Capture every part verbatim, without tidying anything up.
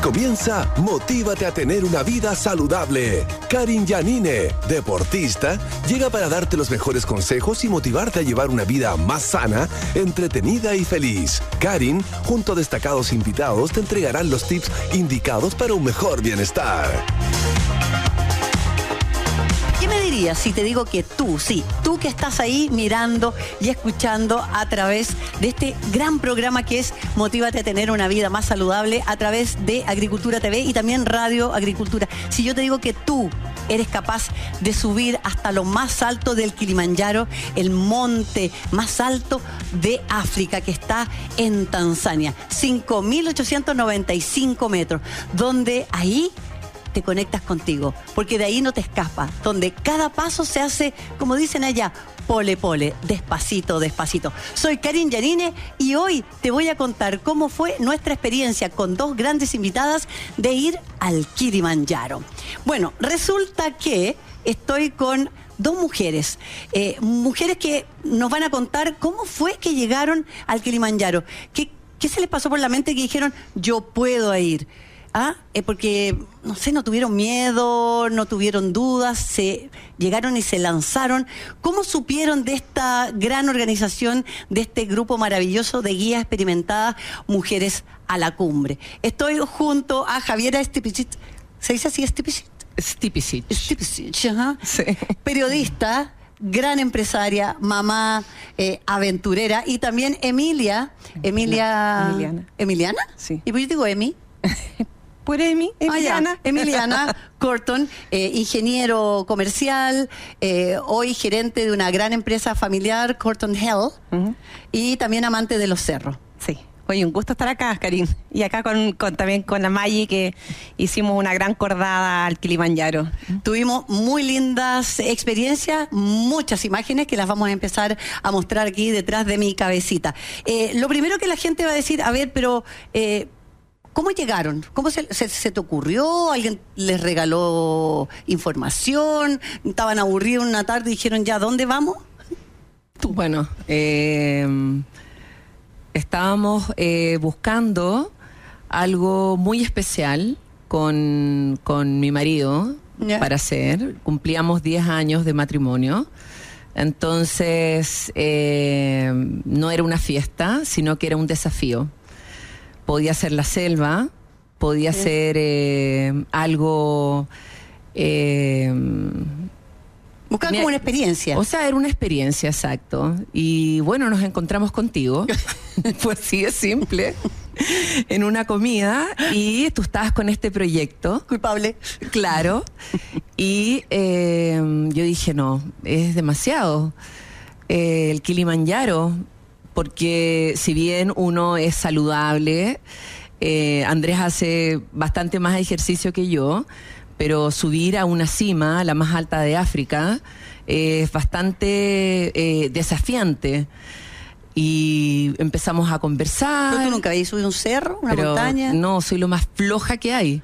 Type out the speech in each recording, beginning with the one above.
comienza Motívate a tener una vida saludable. Karin Yanine, deportista, llega para darte los mejores consejos y motivarte a llevar una vida más sana, entretenida y feliz. Karin, junto a destacados invitados, te entregarán los tips indicados para un mejor bienestar. ¿Qué me dirías si te digo que tú, sí, tú que estás ahí mirando y escuchando a través de este gran programa que es Motívate a tener una vida más saludable a través de Agricultura T V y también Radio Agricultura? Si yo te digo que tú eres capaz de subir hasta lo más alto del Kilimanjaro, el monte más alto de África que está en Tanzania, cinco mil ochocientos noventa y cinco metros, donde ahí te conectas contigo, porque de ahí no te escapas, donde cada paso se hace, como dicen allá, pole pole, despacito, despacito. Soy Karin Yanine y hoy te voy a contar cómo fue nuestra experiencia con dos grandes invitadas de ir al Kilimanjaro. Bueno, resulta que estoy con dos mujeres, eh, mujeres que nos van a contar cómo fue que llegaron al Kilimanjaro, qué, qué se les pasó por la mente que dijeron, yo puedo ir. Ah, eh, porque, no sé, no tuvieron miedo, no tuvieron dudas, se llegaron y se lanzaron. ¿Cómo supieron de esta gran organización, de este grupo maravilloso de guías experimentadas, Mujeres a la Cumbre? Estoy junto a Javiera Stipicic. ¿Se dice así, Stipicic? Stipicic. Stipicic, ajá. Sí. Periodista, gran empresaria, mamá, eh, aventurera, y también Emilia. Emilia... Emiliana. ¿Emiliana? Sí. ¿Y por qué digo Emi? Por Emi, Emiliana. Ah, Emiliana Corton, eh, ingeniero comercial, eh, hoy gerente de una gran empresa familiar, Corton Health, uh-huh. y también amante de los cerros. Sí. Oye, un gusto estar acá, Karin. Y acá con, con también con la Maggi, que hicimos una gran cordada al Kilimanjaro. Tuvimos muy lindas experiencias, muchas imágenes que las vamos a empezar a mostrar aquí detrás de mi cabecita. Eh, lo primero que la gente va a decir, a ver, pero... Eh, ¿cómo llegaron? ¿Cómo se, se, se te ocurrió? ¿Alguien les regaló información? ¿Estaban aburridos una tarde y dijeron, ya, ¿dónde vamos? Tú. Bueno, eh, estábamos eh, buscando algo muy especial con, con mi marido yeah. para hacer. Cumplíamos diez años de matrimonio. Entonces, eh, no era una fiesta, sino que era un desafío. Podía ser la selva, podía sí. ser eh, algo... Eh, Buscar como una experiencia. O sea, era una experiencia, exacto. Y bueno, nos encontramos contigo, fue así de simple, en una comida, y tú estabas con este proyecto. Culpable. Claro. Y eh, yo dije, no, es demasiado. Eh, el Kilimanjaro... porque si bien uno es saludable, eh, Andrés hace bastante más ejercicio que yo, pero subir a una cima, la más alta de África, eh, es bastante eh, desafiante. Y empezamos a conversar. ¿Pero tú nunca habías subido un cerro, una pero montaña? No, soy lo más floja que hay.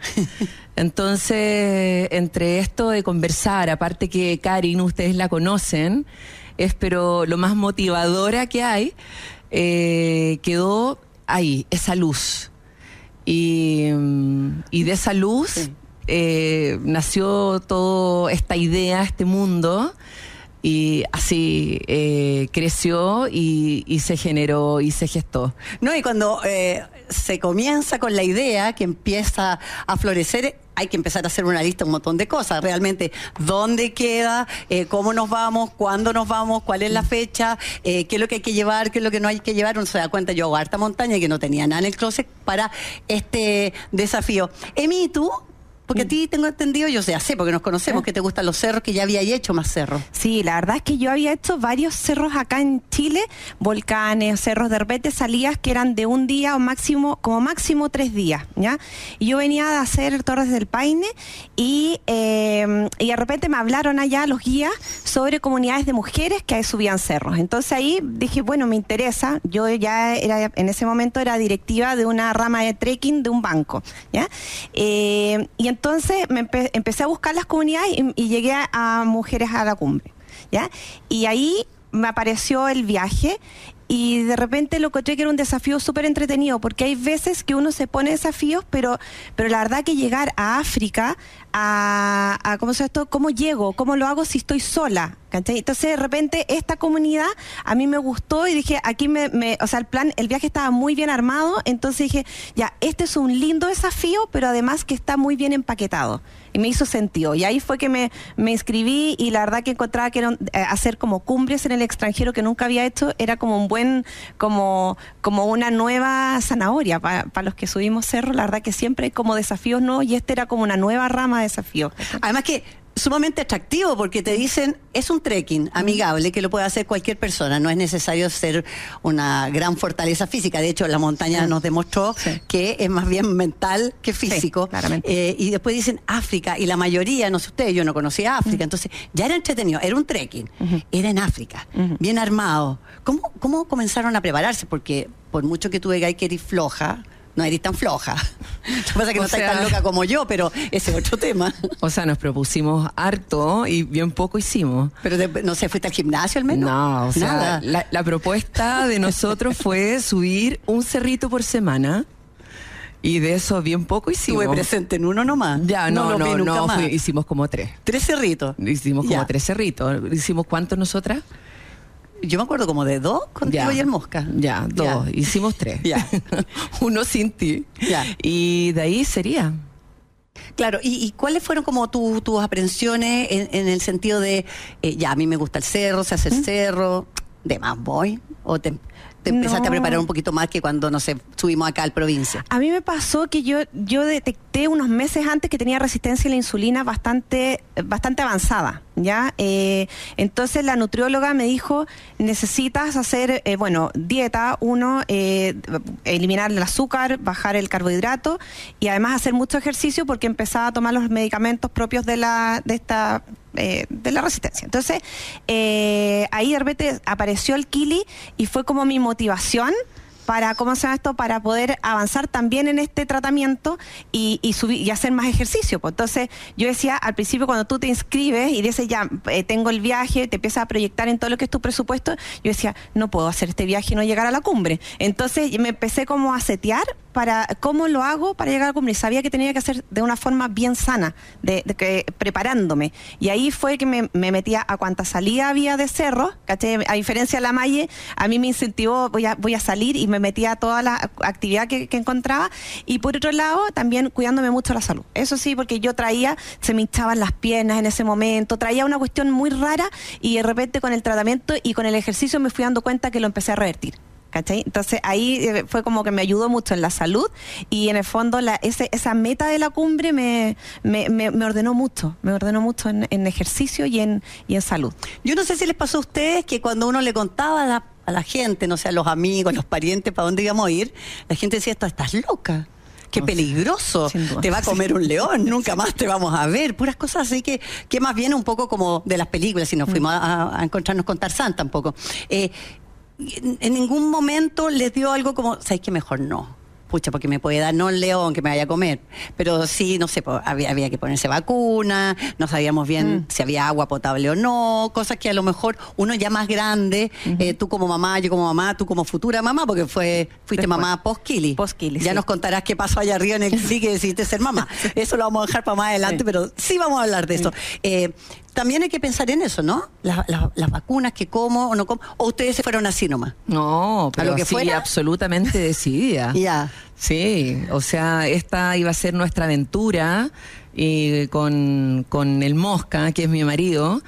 Entonces, entre esto de conversar, aparte que Karin, ustedes la conocen, es pero lo más motivadora que hay, eh, quedó ahí, esa luz. Y, y de esa luz sí. eh, nació toda esta idea, este mundo, y así eh, creció y, y se generó y se gestó. No, y cuando eh, se comienza con la idea que empieza a florecer, hay que empezar a hacer una lista, un montón de cosas. Realmente, ¿dónde queda? Eh, ¿Cómo nos vamos? ¿Cuándo nos vamos? ¿Cuál es la fecha? Eh, ¿Qué es lo que hay que llevar? ¿Qué es lo que no hay que llevar? Uno se da cuenta, yo hago harta montaña y que no tenía nada en el closet para este desafío. Emi, ¿y tú? Porque a ti tengo entendido, yo sé, sé porque nos conocemos, ¿Eh? que te gustan los cerros, que ya había hecho más cerros. Sí, la verdad es que yo había hecho varios cerros acá en Chile, volcanes, cerros de repente salías que eran de un día o máximo, como máximo tres días, ¿ya? Y yo venía de hacer Torres del Paine y, eh, y de repente me hablaron allá los guías sobre comunidades de mujeres que ahí subían cerros. Entonces ahí dije, bueno, me interesa. Yo ya era, en ese momento era directiva de una rama de trekking de un banco, ¿ya? Eh, y entonces me empe empecé a buscar las comunidades y, y llegué a, a Mujeres a la Cumbre, ¿ya? Y ahí me apareció el viaje y de repente lo encontré que era un desafío súper entretenido, porque hay veces que uno se pone desafíos, pero, pero la verdad que llegar a África, a, a ¿cómo se llama esto? ¿Cómo llego? ¿Cómo lo hago si estoy sola? ¿Cachai? Entonces de repente esta comunidad a mí me gustó y dije, aquí me, me, o sea, el plan, el viaje estaba muy bien armado, entonces dije, ya, este es un lindo desafío, pero además que está muy bien empaquetado. Y me hizo sentido. Y ahí fue que me, me inscribí y la verdad que encontraba que era un, eh, hacer como cumbres en el extranjero que nunca había hecho, era como un buen, como, como una nueva zanahoria para pa los que subimos cerro. La verdad que siempre hay como desafíos nuevos y este era como una nueva rama de desafíos. Además que sumamente atractivo porque te dicen es un trekking amigable que lo puede hacer cualquier persona, no es necesario ser una gran fortaleza física, de hecho la montaña sí. nos demostró sí. que es más bien mental que físico, sí, claramente. Eh, y después dicen África y la mayoría, no sé ustedes, yo no conocía África, uh-huh. entonces ya era entretenido, era un trekking, uh-huh. era en África, uh-huh. bien armado. ¿Cómo, ¿Cómo comenzaron a prepararse? Porque por mucho que tú veas que eres floja, no eres tan floja. Lo que pasa es que o no sea, estás tan loca como yo, pero ese es otro tema. O sea, nos propusimos harto y bien poco hicimos. Pero de, no sé, ¿fuiste al gimnasio al menos? No, o sea, nada. La, la propuesta de nosotros fue subir un cerrito por semana. Y de eso bien poco hicimos. Estuve presente en uno nomás. Ya, no, no, no, no fui, hicimos como tres. ¿Tres cerritos? Hicimos como ya. tres cerritos. ¿Hicimos cuántos nosotras? Yo me acuerdo como de dos contigo ya, y el Mosca. Ya, dos. Ya. Hicimos tres. Ya. Uno sin ti. Ya. Y de ahí sería. Claro, ¿y, y cuáles fueron como tu, tus aprensiones en, en el sentido de, eh, ya, a mí me gusta el cerro, se hace el ¿Mm? cerro, de más voy? ¿O te, te empezaste no. a preparar un poquito más que cuando, no sé, subimos acá al provincia? A mí me pasó que yo, yo detecté unos meses antes que tenía resistencia a la insulina bastante, bastante avanzada, ¿ya? Eh, entonces la nutrióloga me dijo, necesitas hacer, eh, bueno, dieta, uno, eh, eliminar el azúcar, bajar el carbohidrato y además hacer mucho ejercicio porque empezaba a tomar los medicamentos propios de la de esta eh, de la resistencia. Entonces, eh, ahí de repente apareció el Kili y fue como mi motivación para, ¿cómo se llama esto? Para poder avanzar también en este tratamiento y, y subir y hacer más ejercicio. Pues entonces, yo decía, al principio cuando tú te inscribes y dices, ya, eh, tengo el viaje, te empiezas a proyectar en todo lo que es tu presupuesto, yo decía, no puedo hacer este viaje y no llegar a la cumbre. Entonces, me empecé como a setear para cómo lo hago para llegar a la cumbre. Y sabía que tenía que hacer de una forma bien sana, de, de que preparándome. Y ahí fue que me, me metía a cuanta salida había de cerro, ¿cachai? A diferencia de la Maye, a mí me incentivó, voy a, voy a salir y me metía a toda la actividad que, que encontraba. Y por otro lado, también cuidándome mucho la salud. Eso sí, porque yo traía, se me hinchaban las piernas en ese momento, traía una cuestión muy rara y de repente con el tratamiento y con el ejercicio me fui dando cuenta que lo empecé a revertir. ¿Cachai? Entonces ahí fue como que me ayudó mucho en la salud y en el fondo la, ese, esa meta de la cumbre me, me, me, me ordenó mucho, me ordenó mucho en, en ejercicio y en, y en salud. Yo no sé si les pasó a ustedes que cuando uno le contaba a la, a la gente, no sé, a los amigos, a los parientes, para dónde íbamos a ir, la gente decía, estás loca. Qué peligroso, te va a comer un león, nunca más te vamos a ver, puras cosas así que, que más bien un poco como de las películas, si nos fuimos a, a encontrarnos con Tarzán tampoco. Eh, en ningún momento les dio algo como, ¿sabes qué? Mejor no. Pucha, porque me puede dar no el león que me vaya a comer. Pero sí, no sé, había, había que ponerse vacuna, no sabíamos bien mm. si había agua potable o no, cosas que a lo mejor uno ya más grande, uh-huh. eh, tú como mamá, yo como mamá, tú como futura mamá, porque fue fuiste Después. mamá post-Kili. Post-Kili, Ya sí. nos contarás qué pasó allá arriba en el Kili que decidiste ser mamá. Eso lo vamos a dejar para más adelante, sí. pero sí vamos a hablar de eso. Sí. Eh, también hay que pensar en eso, ¿no? La, la, las vacunas, que como o no como. ¿O ustedes se fueron así nomás? No, pero ¿A lo que sí, fuera? absolutamente decidida. Ya. Sí, o sea, esta iba a ser nuestra aventura y con, con el Mosca, que es mi marido,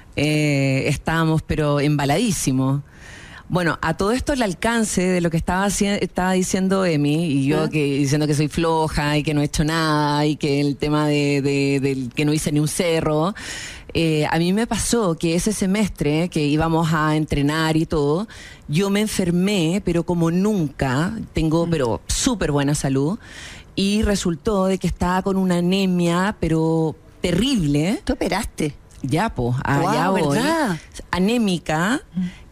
eh, estábamos pero embaladísimos. Bueno, a todo esto el alcance de lo que estaba, estaba diciendo Emi, y yo ¿Eh? que diciendo que soy floja y que no he hecho nada y que el tema de, de, de que no hice ni un cerro, eh, a mí me pasó que ese semestre que íbamos a entrenar y todo, yo me enfermé, pero como nunca, tengo pero súper buena salud, y resultó de que estaba con una anemia, pero terrible. ¿Tú operaste? Ya, pues, allá wow, voy. ¿verdad? Anémica.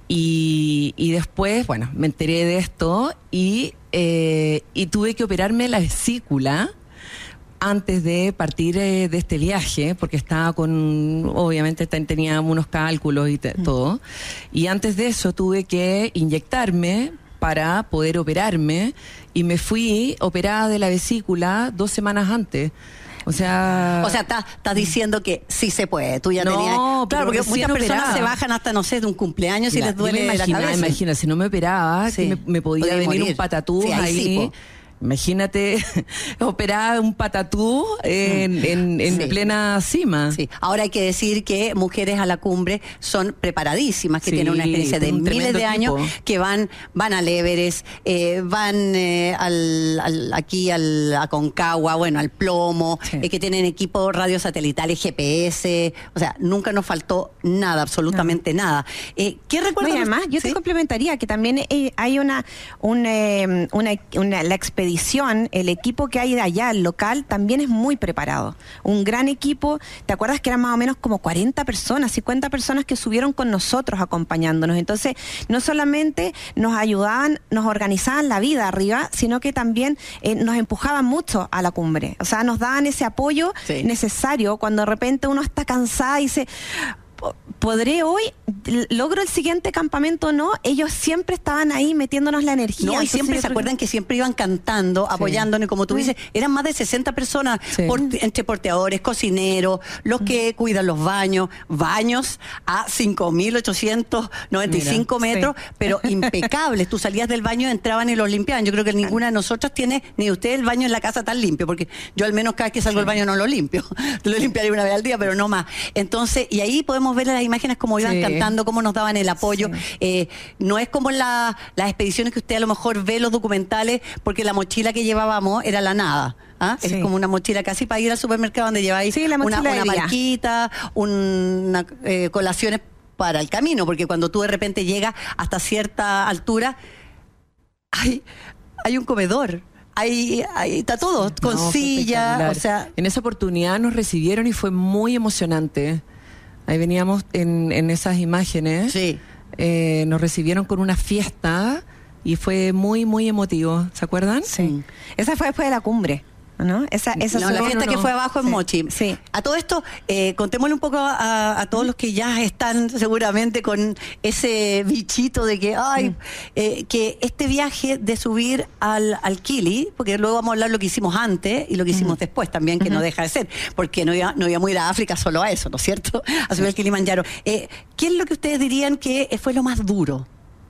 Y, y después, bueno, me enteré de esto y, eh, y tuve que operarme la vesícula antes de partir eh, de este viaje, porque estaba con, obviamente tenía unos cálculos y te, mm. todo, y antes de eso tuve que inyectarme para poder operarme, y me fui operada de la vesícula dos semanas antes. O sea... O sea, estás está diciendo que sí se puede. Tú ya no, tenías... Claro, porque muchas personas operada. se bajan hasta, no sé, de un cumpleaños y Mira, les duele la cabeza. Imagina, si no me operaba, sí. que me, me podía venir morir. un patatús sí, ahí... ahí sí, imagínate, operada un patatú en, en, en sí. plena cima. Sí. Ahora hay que decir que Mujeres a la Cumbre son preparadísimas, que sí, tienen una experiencia de miles de años, tipo. que van van al Everest, eh, van eh, al, al, aquí al Aconcagua, bueno, al Plomo, sí. eh, que tienen equipos radiosatelitales, G P S, o sea, nunca nos faltó nada, absolutamente no. nada. Eh, ¿Qué recuerdas? No, además, yo ¿sí? te complementaría que también eh, hay una, una, una, una la expedición, el equipo que hay de allá, el local, también es muy preparado. Un gran equipo. ¿Te acuerdas que eran más o menos como cuarenta personas, cincuenta personas que subieron con nosotros acompañándonos? Entonces, no solamente nos ayudaban, nos organizaban la vida arriba, sino que también eh, nos empujaban mucho a la cumbre. O sea, nos daban ese apoyo sí. necesario cuando de repente uno está cansado y dice... ¿podré hoy? ¿Logro el siguiente campamento o no? Ellos siempre estaban ahí metiéndonos la energía. No, y siempre se acuerdan que siempre iban cantando, sí. apoyándonos, como tú dices, eran más de sesenta personas, sí. por, entre porteadores, cocineros, los que cuidan los baños, baños a cinco mil ochocientos noventa y cinco Mira, metros, sí. pero impecables. Tú salías del baño, entraban y los limpiaban. Yo creo que ninguna de nosotras tiene, ni usted, el baño en la casa tan limpio, porque yo al menos cada vez que salgo sí. del baño no lo limpio. Lo limpiaré una vez al día, pero no más. Entonces, y ahí podemos ver las imágenes como iban sí. cantando, cómo nos daban el apoyo. Sí. Eh, no es como en la, las expediciones que usted a lo mejor ve los documentales, porque la mochila que llevábamos era la nada. ¿Ah? Sí. Es como una mochila casi para ir al supermercado donde lleváis sí, una, una marquita, una eh, colaciones para el camino, porque cuando tú de repente llegas hasta cierta altura, hay, hay un comedor. Ahí, ahí está todo, con no, silla, o sea... En esa oportunidad nos recibieron y fue muy emocionante. Ahí veníamos en, en esas imágenes. Sí. Eh, nos recibieron con una fiesta y fue muy, muy emotivo. ¿Se acuerdan? Sí. Esa fue después de la cumbre, ¿no? Esa, esa no, la fiesta no, no. que fue abajo en sí. Mochi. Sí. A todo esto, eh, contémosle un poco a, a todos los que ya están seguramente con ese bichito de que, ay, mm. eh, que este viaje de subir al, al Kili, porque luego vamos a hablar lo que hicimos antes y lo que hicimos mm. después también, que mm-hmm. no deja de ser, porque no, iba, no íbamos a ir a África solo a eso, ¿no es cierto? A subir al Kilimanjaro. Eh, ¿Qué es lo que ustedes dirían que fue lo más duro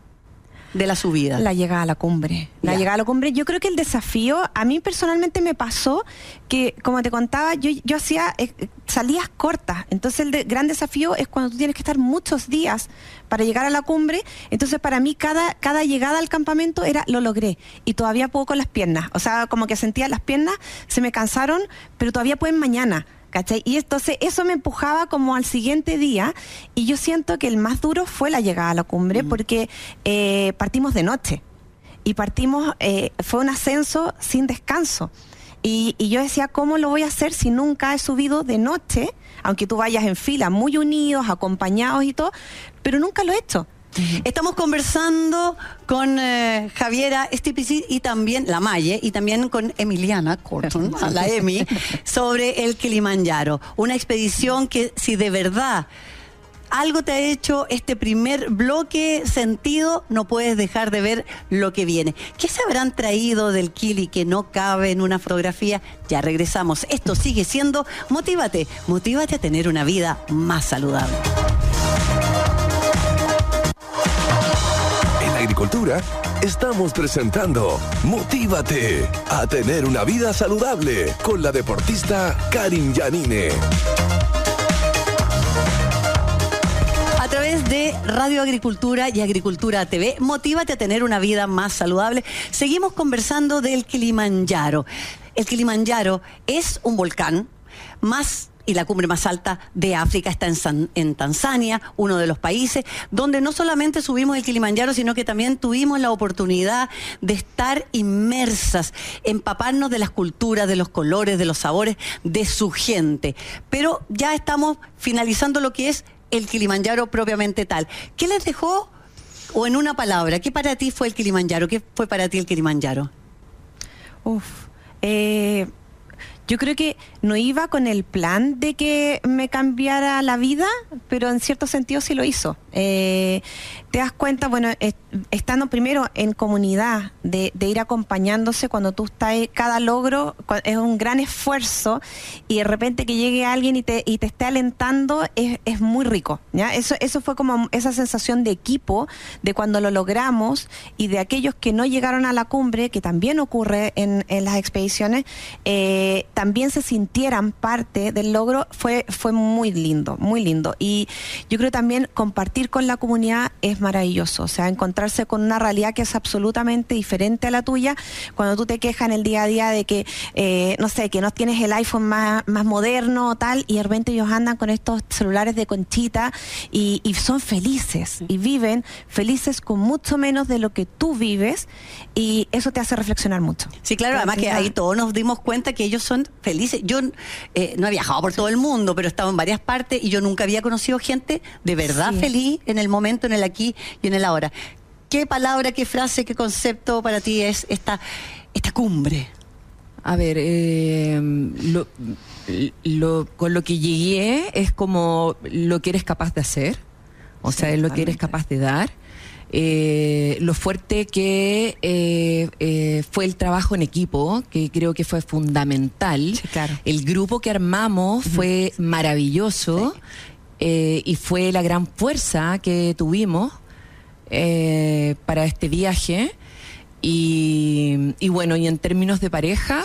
de la subida? La llegada a la cumbre. La yeah. llegada a la cumbre. Yo creo que el desafío, a mí personalmente me pasó que, como te contaba, yo, yo hacía eh, salidas cortas. Entonces el de, gran desafío es cuando tú tienes que estar muchos días para llegar a la cumbre. Entonces para mí cada, cada llegada al campamento era, lo logré. Y todavía puedo con las piernas. O sea, como que sentía las piernas, se me cansaron, pero todavía pueden mañana. ¿Cachai? Y entonces eso me empujaba como al siguiente día, y yo siento que el más duro fue la llegada a la cumbre, mm. porque eh, partimos de noche y partimos, eh, fue un ascenso sin descanso, y, y yo decía, ¿cómo lo voy a hacer si nunca he subido de noche? Aunque tú vayas en fila, muy unidos, acompañados y todo, pero nunca lo he hecho. Uh-huh. Estamos conversando con eh, Javiera Stipici y también la Maye, y también con Emiliana Corton, la Emi, sobre el Kilimanjaro. Una expedición que, si de verdad algo te ha hecho este primer bloque sentido, no puedes dejar de ver lo que viene. ¿Qué se habrán traído del Kili que no cabe en una fotografía? Ya regresamos. Esto sigue siendo Motívate. Motívate a tener una vida más saludable. Agricultura, estamos presentando Motívate a tener una vida saludable con la deportista Karin Yanine. A través de Radio Agricultura y Agricultura T V, Motívate a tener una vida más saludable. Seguimos conversando del Kilimanjaro. El Kilimanjaro es un volcán más... y la cumbre más alta de África está en, San, en Tanzania, uno de los países donde no solamente subimos el Kilimanjaro, sino que también tuvimos la oportunidad de estar inmersas, empaparnos de las culturas, de los colores, de los sabores, de su gente. Pero ya estamos finalizando lo que es el Kilimanjaro propiamente tal. ¿Qué les dejó, o en una palabra, qué para ti fue el Kilimanjaro? ¿Qué fue para ti el Kilimanjaro? Uf, eh... Yo creo que no iba con el plan de que me cambiara la vida, pero en cierto sentido sí lo hizo. Eh, te das cuenta, bueno, est- estando primero en comunidad, de, de ir acompañándose cuando tú estás, cada logro cua- es un gran esfuerzo, y de repente que llegue alguien y te, y te esté alentando es, es muy rico, ¿ya? Eso, eso fue como esa sensación de equipo, de cuando lo logramos, y de aquellos que no llegaron a la cumbre, que también ocurre en, en las expediciones, eh, también se sintieran parte del logro, fue, fue muy lindo, muy lindo. Y yo creo también compartir con la comunidad es maravilloso, o sea, encontrarse con una realidad que es absolutamente diferente a la tuya, cuando tú te quejas en el día a día de que, eh, no sé, que no tienes el iPhone más, más moderno o tal, y de repente ellos andan con estos celulares de conchita y, y son felices, y viven felices con mucho menos de lo que tú vives, y eso te hace reflexionar mucho. Sí, claro, además que ahí todos nos dimos cuenta que ellos son felices. Yo eh, no he viajado por todo el mundo, pero he estado en varias partes y yo nunca había conocido gente de verdad Sí. feliz en el momento, en el aquí y en el ahora. ¿Qué palabra, qué frase, qué concepto para ti es esta, esta cumbre? A ver, eh, lo, lo- con lo que llegué es como lo que eres capaz de hacer, o Sí, sea, es lo que eres totalmente. capaz de dar. Eh, lo fuerte que eh, eh, fue el trabajo en equipo, que creo que fue fundamental. Sí, claro. El grupo que armamos fue maravilloso, eh, y fue la gran fuerza que tuvimos eh, para este viaje. Y, y bueno, y en términos de pareja,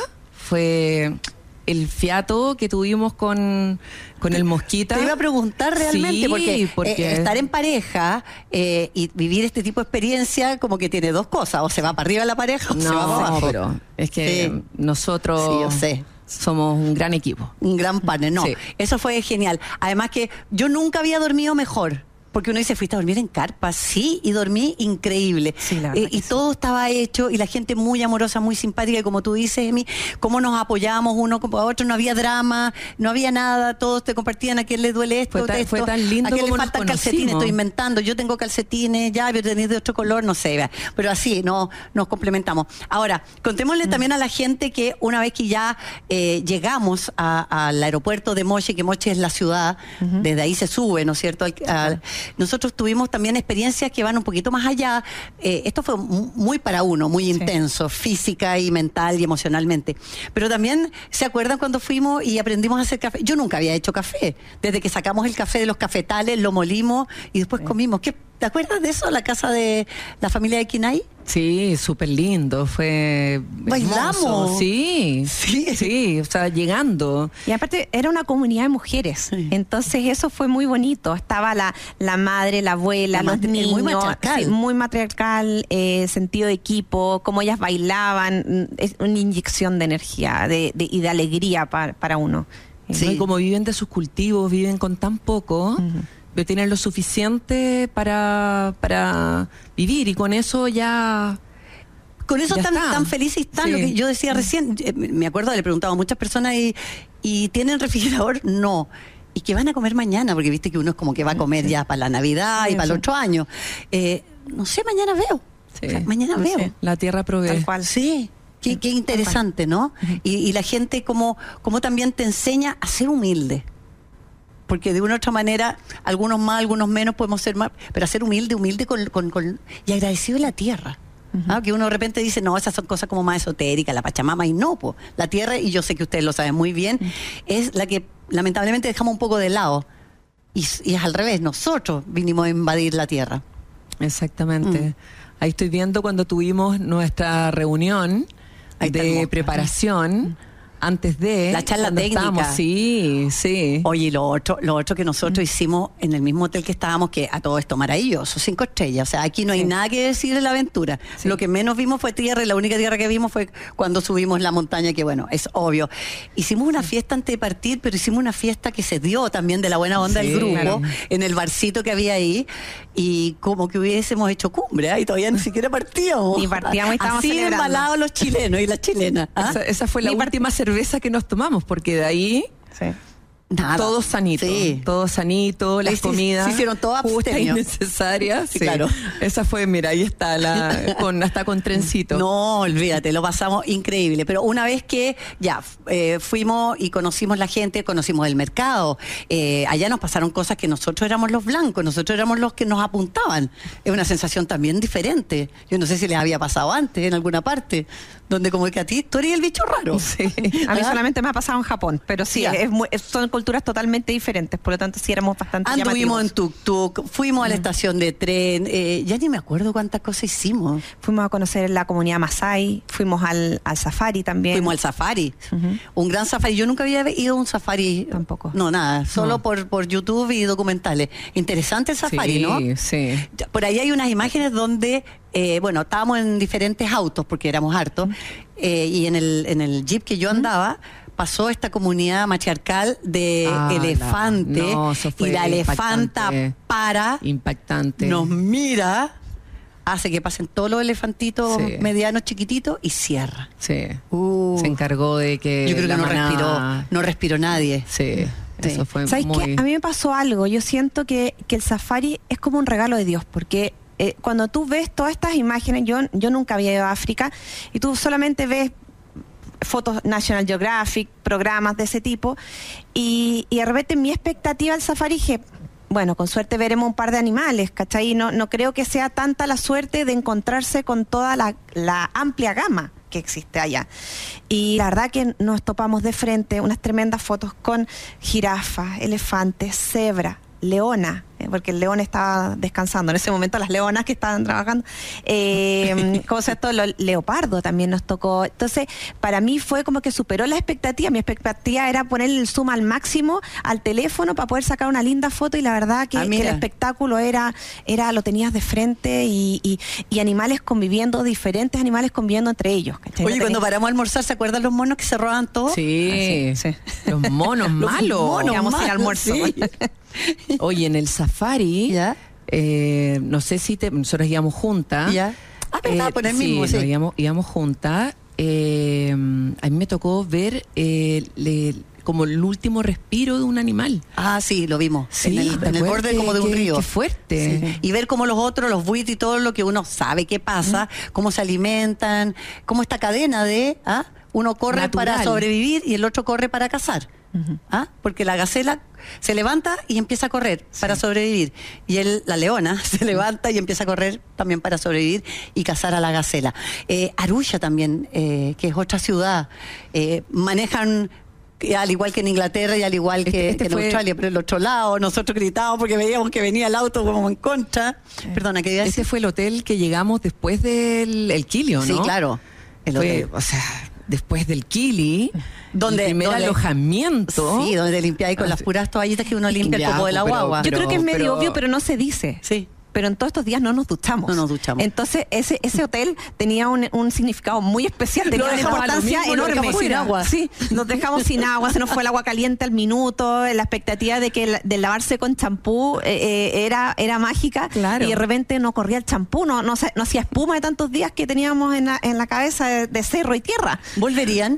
fue el fiato que tuvimos con, con el Mosquita. Te iba a preguntar realmente, Sí, porque, porque eh, estar en pareja eh, y vivir este tipo de experiencia como que tiene dos cosas, o se va para arriba la pareja o se va para No, abajo. pero es que Sí. nosotros Sí, yo sé. somos un gran equipo. Un gran partner, no, Sí. eso fue genial. Además que yo nunca había dormido mejor. Porque uno dice, ¿fuiste a dormir en carpa? Sí, y dormí increíble. Sí, la verdad Eh, que y sí. todo estaba hecho, y la gente muy amorosa, muy simpática, y como tú dices, Emi, cómo nos apoyábamos uno con otro, no había drama, no había nada, todos te compartían, a quién le duele esto, Fue tan- esto, fue tan lindo a quién como le nos faltan calcetines, conocimos. estoy inventando, yo tengo calcetines, ya, pero tenéis de otro color, no sé, vea. Pero así, no, nos complementamos. Ahora, contémosle también a la gente que una vez que ya eh, llegamos a- al aeropuerto de Moche, que Moche es la ciudad, desde ahí se sube, ¿no es cierto? Al- al- nosotros tuvimos también experiencias que van un poquito más allá. Eh, esto fue mu- muy para uno, muy intenso, física y mental y emocionalmente. Pero también, ¿se acuerdan cuando fuimos y aprendimos a hacer café? Yo nunca había hecho café. Desde que sacamos el café de los cafetales, lo molimos y después comimos. ¿Qué, ¿Te acuerdas de eso? La casa de la familia de Quinay. Sí, súper lindo, fue Bailamos. hermoso. Sí, Sí. sí, o sea, llegando. Y aparte era una comunidad de mujeres, Sí. entonces eso fue muy bonito. Estaba la, la madre, la abuela, La los matri- niños, muy matriarcal. sí, muy matriarcal, eh, sentido de equipo, cómo ellas bailaban, mm, es una inyección de energía de, de- y de alegría pa- para uno. Sí. ¿no? Y como viven de sus cultivos, viven con tan poco, pero tienen lo suficiente para, para vivir, y con eso ya... Con eso Ya están está. tan felices y están, Sí. lo que yo decía recién, eh, me acuerdo, le he preguntado a muchas personas y, y ¿tienen refrigerador? No. ¿Y qué van a comer mañana? Porque viste que uno es como que va a comer ya para la Navidad y Sí, para el sí. otro año. Eh, no sé, mañana veo. Sí. O sea, mañana No veo. sé, la tierra provee. Tal cual. Sí, qué, qué interesante, ¿no? Y, y la gente como, como también te enseña a ser humilde. Porque de una u otra manera, algunos más, algunos menos, podemos ser más, pero a ser humilde, humilde con, con, con- y agradecido de la tierra. ¿Ah? Que uno de repente dice, no, esas son cosas como más esotéricas, la Pachamama, y no, po. La tierra, y yo sé que ustedes lo saben muy bien, es la que lamentablemente dejamos un poco de lado. Y, y es al revés, nosotros vinimos a invadir la tierra. Exactamente. Mm. Ahí estoy viendo cuando tuvimos nuestra reunión Ahí está el de mosca. preparación antes de... La charla cuando técnica. estábamos. Sí, sí. Oye, y lo otro, lo otro que nosotros hicimos en el mismo hotel que estábamos, que a todo esto maravilloso, cinco estrellas. O sea, aquí no hay nada que decir de la aventura. Sí. Lo que menos vimos fue tierra, y la única tierra que vimos fue cuando subimos la montaña, que bueno, es obvio. Hicimos una fiesta antes de partir, pero hicimos una fiesta que se dio también de la buena onda Sí, del grupo, claro. en el barcito que había ahí, y como que hubiésemos hecho cumbre, ¿ah? Y todavía ni siquiera partíamos. Ni partíamos y estábamos Así de celebrando. embalados los chilenos y las chilenas. ¿ah? Esa, esa fue la Ni part- última cerveza que nos tomamos, porque de ahí Sí. Nada. Todo sanito, Sí. todo sanito, las Sí, comidas se hicieron todo justas y abstemio. necesarias. Sí, claro. Esa fue, mira, ahí está, la, con, hasta con trencito. No, olvídate, lo pasamos increíble. Pero una vez que ya eh, fuimos y conocimos la gente, conocimos el mercado, eh, allá nos pasaron cosas que nosotros éramos los blancos, nosotros éramos los que nos apuntaban. Es una sensación también diferente. Yo no sé si les había pasado antes en alguna parte, donde como que a ti, tú eres el bicho raro. Sí. A mí ¿Ah? solamente me ha pasado en Japón, pero sí, Ya. es muy- es- son culturas totalmente diferentes, por lo tanto sí éramos bastante Anduvimos en llamativos. tuk-tuk, fuimos a la estación de tren, eh, ya ni me acuerdo cuántas cosas hicimos. Fuimos a conocer la comunidad Masái, fuimos al, al safari también. Fuimos al safari, un gran safari. Yo nunca había ido a un safari. Tampoco. No, nada, solo No. por, por YouTube y documentales. Interesante el safari, sí, ¿no? Sí, Ya, por ahí hay unas imágenes donde, eh, bueno, estábamos en diferentes autos porque éramos hartos, eh, y en el, en el jeep que yo andaba pasó esta comunidad matriarcal de Ah, la- elefante, no, eso fue y la elefanta impactante. para, impactante. nos mira, hace que pasen todos los elefantitos Sí. medianos, chiquititos, y cierra. Sí. Uh. Se encargó de que Yo creo que la no manada- respiró, no respiró nadie. Sí, Sí. eso fue ¿Sabes muy... qué? A mí me pasó algo. Yo siento que, que el safari es como un regalo de Dios, porque eh, cuando tú ves todas estas imágenes, yo, yo nunca había ido a África, y tú solamente ves fotos National Geographic, programas de ese tipo, y, y de repente mi expectativa al safari dije, bueno, con suerte veremos un par de animales, ¿cachai? No, no creo que sea tanta la suerte de encontrarse con toda la, la amplia gama que existe allá. Y la verdad que nos topamos de frente unas tremendas fotos con jirafas, elefantes, cebra, leona, eh, porque el león estaba descansando en ese momento, las leonas que estaban trabajando, eh, ¿cómo se llama esto? Lo- leopardo también nos tocó. Entonces, para mí fue como que superó la expectativa. Mi expectativa era poner el zoom al máximo al teléfono para poder sacar una linda foto, y la verdad que, Ah, que el mira. espectáculo era, era lo tenías de frente, y, y, y animales conviviendo, diferentes animales conviviendo entre ellos. ¿cachai? Oye, No cuando tenés- paramos a almorzar, ¿se acuerdan los monos que se roban todo? Sí, Ah, sí, los monos Los malos. monos Vamos a ir al malos, almuerzo. sí. Oye, en el safari, ¿Ya? eh, no sé si te, nosotros íbamos juntas. ¿Ya? Ah, verdad, por el sí, mismo, sí. nos íbamos, íbamos juntas. Eh, a mí me tocó ver eh, le- como el último respiro de un animal. Ah, sí, lo vimos. Sí, en el, ¿te en el acuerdas? borde como de un Qué- río. qué fuerte. Sí. Y ver cómo los otros, los buitres y todo lo que uno sabe que pasa, cómo se alimentan, cómo esta cadena de, ¿ah? Uno corre Natural. para sobrevivir y el otro corre para cazar. ¿Ah? Porque la gacela se levanta y empieza a correr para sobrevivir. Y él, la leona, se levanta y empieza a correr también para sobrevivir y cazar a la gacela. Eh, Arusha también, eh, que es otra ciudad, eh, manejan, eh, al igual que en Inglaterra y al igual que, Este- este que en fue- Australia, pero el otro lado, nosotros gritábamos porque veíamos que venía el auto como en contra. Perdona, ¿qué iba a Ese decir? fue el hotel que llegamos después del el Kilio, ¿no? Sí, claro. El Fue, hotel. o sea, después del Kili, Donde- el primer donde- alojamiento. Sí, donde te limpiáis con Ah, las sí. puras toallitas que uno limpia Ya, el popo de la pero- guagua. Yo creo que es medio pero- obvio, pero no se dice. Sí. Pero en todos estos días no nos duchamos. No nos duchamos. Entonces, ese, ese hotel tenía un, un significado muy especial, tenía Lo una dejamos importancia a lo mismo, lo enorme. dejamos sin agua. Sí, nos dejamos sin agua, se nos fue el agua caliente al minuto, la expectativa de que el- de lavarse con champú eh, eh, era, era mágica. Claro. Y de repente no corría el champú, no, no, se- no hacía espuma de tantos días que teníamos en la, en la cabeza de, de cerro y tierra. ¿Volverían?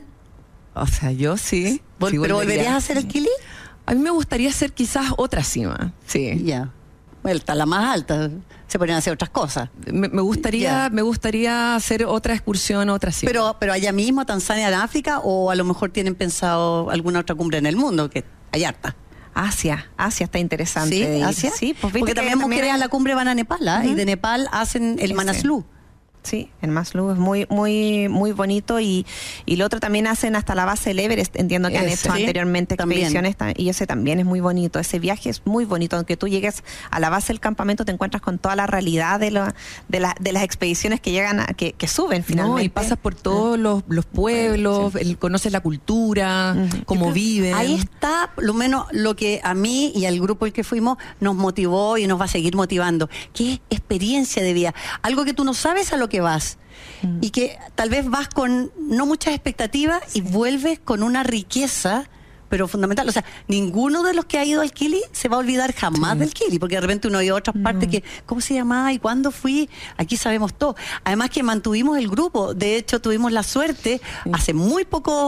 O sea, yo sí. Vol- sí ¿Pero volvería. volverías a hacer el Kili? A mí me gustaría hacer quizás otra cima. Sí. Ya. Bueno, está la más alta. Se podrían hacer otras cosas. Me, me gustaría, Ya. me gustaría hacer otra excursión, otra cima. Pero, pero allá mismo, Tanzania, en África, o a lo mejor tienen pensado alguna otra cumbre en el mundo, que hay harta. Asia, Asia está interesante. ¿Sí? de ir. ¿Asia? Sí, pues viste Porque que también mujeres a la cumbre van a Nepal, ¿ah? Y Ujú. de Nepal hacen el Ese. Manaslu. Sí, el Maslow es muy, muy, muy bonito, y, y lo otro también hacen hasta la base del Everest. Entiendo que han Ese. hecho Sí, anteriormente también. expediciones ta- y ese también es muy bonito. Ese viaje es muy bonito. Aunque tú llegues a la base del campamento, te encuentras con toda la realidad de, lo- de, la- de las expediciones que llegan, a, que, que suben finalmente. No, y pasas por todos los, los pueblos, el- conoces la cultura, Ujú. cómo Yo creo- viven. Ahí está, lo menos lo que a mí y al grupo al que fuimos nos motivó y nos va a seguir motivando, que es experiencia de vida. Algo que tú no sabes a lo que vas. Y que tal vez vas con no muchas expectativas y vuelves con una riqueza, pero fundamental. O sea, ninguno de los que ha ido al Kili se va a olvidar jamás Sí. del Kili, porque de repente uno ha ido a otras partes que, ¿cómo se llamaba y cuándo fui? Aquí sabemos todo. Además que mantuvimos el grupo. De hecho, tuvimos la suerte hace muy pocos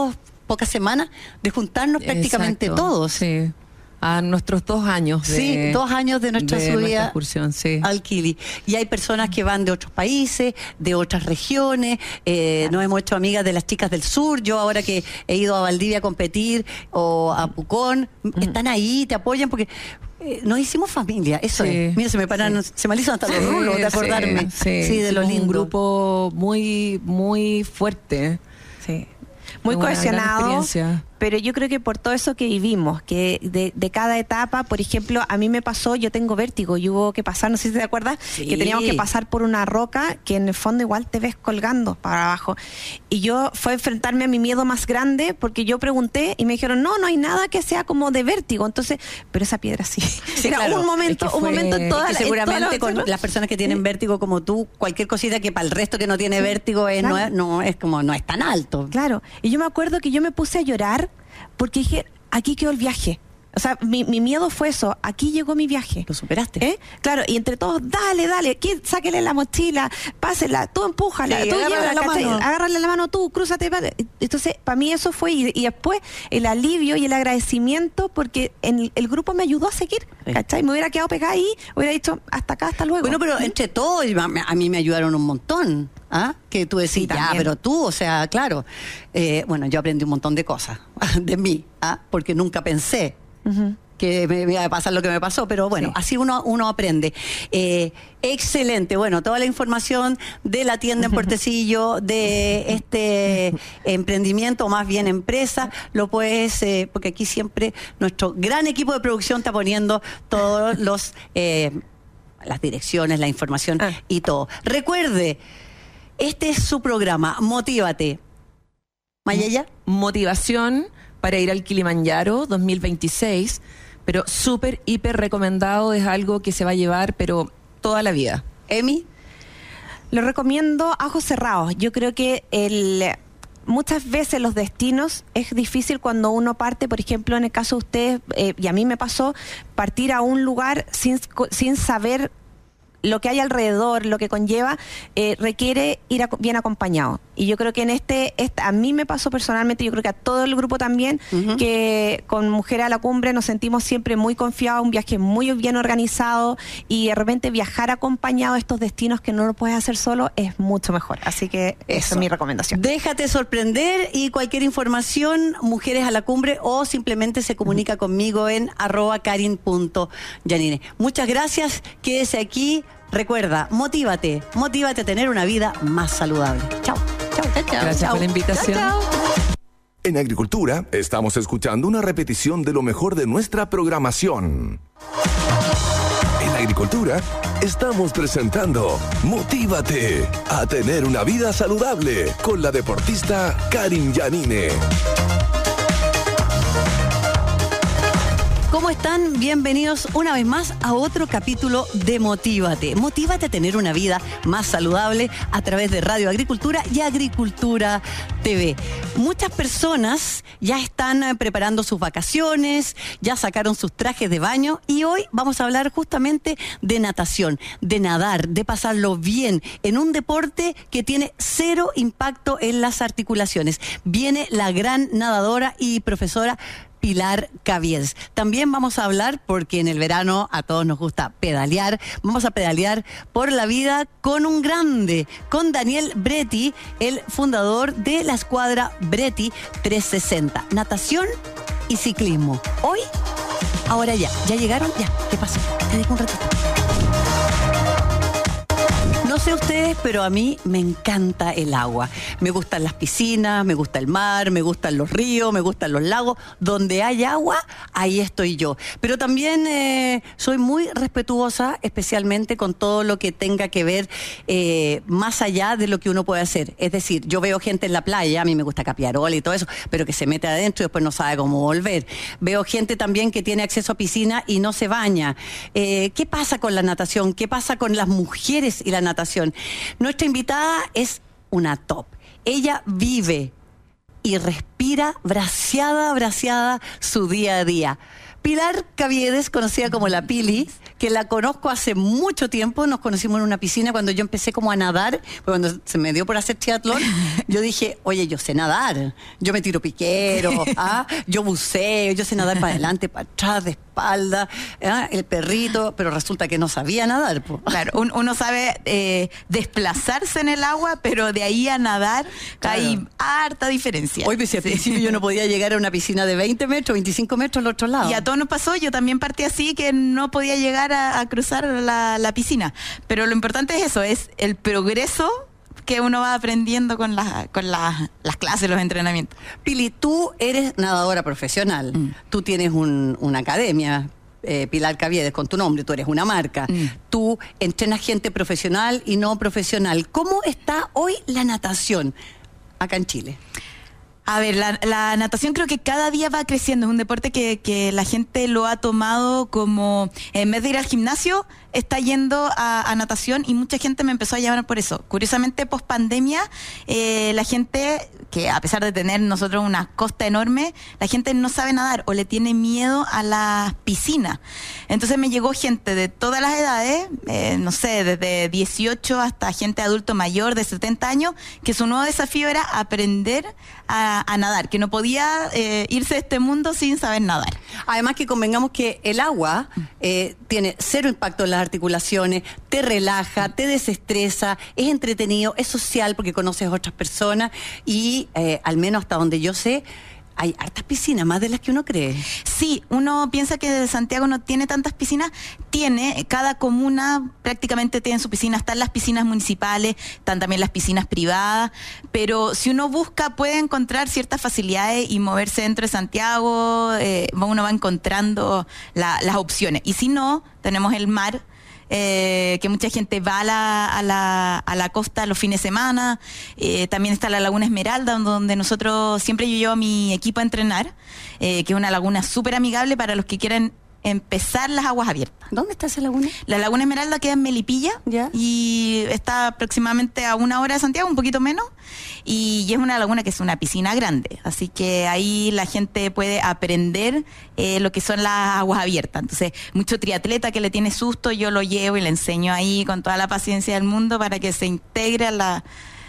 pocas semanas de juntarnos prácticamente Exacto, todos. Sí. A nuestros dos años de Sí, dos años de nuestra de subida nuestra excursión, sí. al Kili. Y hay personas que van de otros países, de otras regiones. Eh, nos hemos hecho amigas de las chicas del sur. Yo ahora que he ido a Valdivia a competir o a Pucón, mm. están ahí, te apoyan porque eh, nos hicimos familia. Eso Sí, es. Mira, se me paran, sí. se me alizan hasta los Sí, rulos de acordarme. Sí, sí, de lo Somos lindo. un grupo muy, muy fuerte. Sí. Muy Una gran cohesionado, experiencia. pero yo creo que por todo eso que vivimos, que de, de cada etapa, por ejemplo, a mí me pasó, yo tengo vértigo y hubo que pasar, no sé si te acuerdas, Sí. que teníamos que pasar por una roca que en el fondo igual te ves colgando para abajo. Y yo fue enfrentarme a mi miedo más grande porque yo pregunté y me dijeron, no, no hay nada que sea como de vértigo. Entonces, pero esa piedra sí. Sí, Era claro. un momento, Es que un fue- momento en Es toda que la- en seguramente toda la- con las personas que tienen vértigo como tú, cualquier cosita que para el resto que no tiene vértigo es, Claro. no, es, no es como no es tan alto. Claro, y yo me acuerdo que yo me puse a llorar porque dije, aquí quedó el viaje. O sea, mi, mi miedo fue eso, aquí llegó mi viaje. Lo superaste. ¿Eh? Claro, y entre todos, dale, dale, ¿quién? Sáquele la mochila, pásela, tú empújala, Sí, tú agárrale llévala, la ¿cachai? mano. Agárrale la mano tú, crúzate. pa- Entonces, para mí eso fue, y, y después el alivio y el agradecimiento porque en el, el grupo me ayudó a seguir, Sí. ¿cachai? Me hubiera quedado pegada ahí, hubiera dicho, hasta acá, hasta luego. Bueno, pero entre todos, y a a mí me ayudaron un montón. ¿Ah? Que tú decís, Sí, ya, también. pero tú, o sea, claro. Eh, bueno, yo aprendí un montón de cosas de mí, ¿ah? Porque nunca pensé Ujú. que me, me iba a pasar lo que me pasó, pero bueno, Sí. así uno, uno aprende. Eh, excelente, bueno, toda la información de la tienda en Puertecillo, de este emprendimiento, o más bien empresa, lo puedes, eh, porque aquí siempre nuestro gran equipo de producción está poniendo todos los... Eh, las direcciones, la información Ah. y todo. Recuerde, este es su programa, Motívate. Mayella. Motivación para ir al Kilimanjaro dos mil veintiséis, pero súper, hiper recomendado, es algo que se va a llevar, pero toda la vida. Emi. Lo recomiendo a ojos cerrados. Yo creo que el muchas veces los destinos es difícil cuando uno parte, por ejemplo, en el caso de ustedes, eh, y a mí me pasó, partir a un lugar sin, sin saber lo que hay alrededor, lo que conlleva, eh, requiere ir a- bien acompañado. Y yo creo que en este, este, a mí me pasó personalmente, yo creo que a todo el grupo también, Ujú. que con Mujeres a la Cumbre nos sentimos siempre muy confiados, un viaje muy bien organizado, y de repente viajar acompañado a estos destinos que no lo puedes hacer solo es mucho mejor. Así que esa Eso. es mi recomendación. Déjate sorprender, y cualquier información, Mujeres a la Cumbre, o simplemente se comunica conmigo en arroba karin punto yanine. Muchas gracias, quédese aquí. Recuerda, motívate, motívate a tener una vida más saludable. Chao, chao, chao, chao. Gracias chao. por la invitación. Chao, chao. En Agricultura estamos escuchando una repetición de lo mejor de nuestra programación. En Agricultura estamos presentando Motívate a tener una vida saludable con la deportista Karin Yanine. ¿Cómo están? Bienvenidos una vez más a otro capítulo de Motívate. Motívate a tener una vida más saludable a través de Radio Agricultura y Agricultura T V. Muchas personas ya están eh, preparando sus vacaciones, ya sacaron sus trajes de baño, y hoy vamos a hablar justamente de natación, de nadar, de pasarlo bien en un deporte que tiene cero impacto en las articulaciones. Viene la gran nadadora y profesora Pilar Caviedes. También vamos a hablar, porque en el verano a todos nos gusta pedalear, vamos a pedalear por la vida con un grande, con Daniel Bretti, el fundador de la escuadra Bretti trescientos sesenta, natación y ciclismo. Hoy, ahora ya, ¿ya llegaron? Ya, ¿qué pasó? Te dejo un ratito. No sé ustedes, pero a mí me encanta el agua. Me gustan las piscinas, me gusta el mar, me gustan los ríos, me gustan los lagos. Donde hay agua, ahí estoy yo. Pero también eh, soy muy respetuosa, especialmente con todo lo que tenga que ver eh, más allá de lo que uno puede hacer. Es decir, yo veo gente en la playa, a mí me gusta capiarola y todo eso, pero que se mete adentro y después no sabe cómo volver. Veo gente también que tiene acceso a piscina y no se baña. Eh, ¿Qué pasa con la natación? ¿Qué pasa con las mujeres y la natación? Nuestra invitada es una top. Ella vive y respira braseada, braseada su día a día. Pilar Caviedes, conocida como la Pili, que la conozco hace mucho tiempo. Nos conocimos en una piscina cuando yo empecé como a nadar, cuando se me dio por hacer triatlón, yo dije, oye, yo sé nadar, yo me tiro piquero, ¿ah? Yo buceo, yo sé nadar para adelante, para atrás, de espalda, ¿ah? El perrito, pero resulta que no sabía nadar. Po. Claro, un, uno sabe eh, desplazarse en el agua, pero de ahí a nadar claro. hay harta diferencia. Hoy, pues, si al sí. principio yo no podía llegar a una piscina de veinte metros, veinticinco metros al otro lado. Y a todos nos pasó, yo también partí así, que no podía llegar a, a cruzar la, la piscina. Pero lo importante es eso, es el progreso que uno va aprendiendo con, la, con la, las clases, los entrenamientos. Pili, tú eres nadadora profesional, mm. tú tienes un, una academia, eh, Pilar Caviedes, con tu nombre, tú eres una marca, mm. tú entrenas gente profesional y no profesional. ¿Cómo está hoy la natación acá en Chile? A ver, la, la natación creo que cada día va creciendo. Es un deporte que, que la gente lo ha tomado como, en vez de ir al gimnasio, está yendo a, a natación, y mucha gente me empezó a llamar por eso. Curiosamente, post pandemia, eh, la gente, que a pesar de tener nosotros una costa enorme, la gente no sabe nadar o le tiene miedo a las piscinas. Entonces me llegó gente de todas las edades, eh, no sé, desde dieciocho hasta gente adulto mayor de setenta años, que su nuevo desafío era aprender a, a nadar, que no podía eh, irse de este mundo sin saber nadar. Además que convengamos que el agua eh, tiene cero impacto en la articulaciones, te relaja, te desestresa, es entretenido, es social porque conoces a otras personas y eh, al menos hasta donde yo sé, hay hartas piscinas, más de las que uno cree. Sí, uno piensa que Santiago no tiene tantas piscinas. Tiene, cada comuna prácticamente tiene su piscina. Están las piscinas municipales, están también las piscinas privadas. Pero si uno busca, puede encontrar ciertas facilidades y moverse dentro de Santiago. Eh, uno va encontrando la, las opciones. Y si no, tenemos el mar. Eh, que mucha gente va a la, a la, a la costa los fines de semana. Eh, también está la Laguna Esmeralda, donde nosotros siempre yo llevo a mi equipo a entrenar, eh, que es una laguna súper amigable para los que quieran empezar las aguas abiertas. ¿Dónde está esa laguna? La Laguna Esmeralda queda en Melipilla, ¿ya? Y está aproximadamente a una hora de Santiago, un poquito menos, y, y es una laguna que es una piscina grande, así que ahí la gente puede aprender eh, lo que son las aguas abiertas. Entonces, mucho triatleta que le tiene susto, yo lo llevo y le enseño ahí con toda la paciencia del mundo para que se integre a la,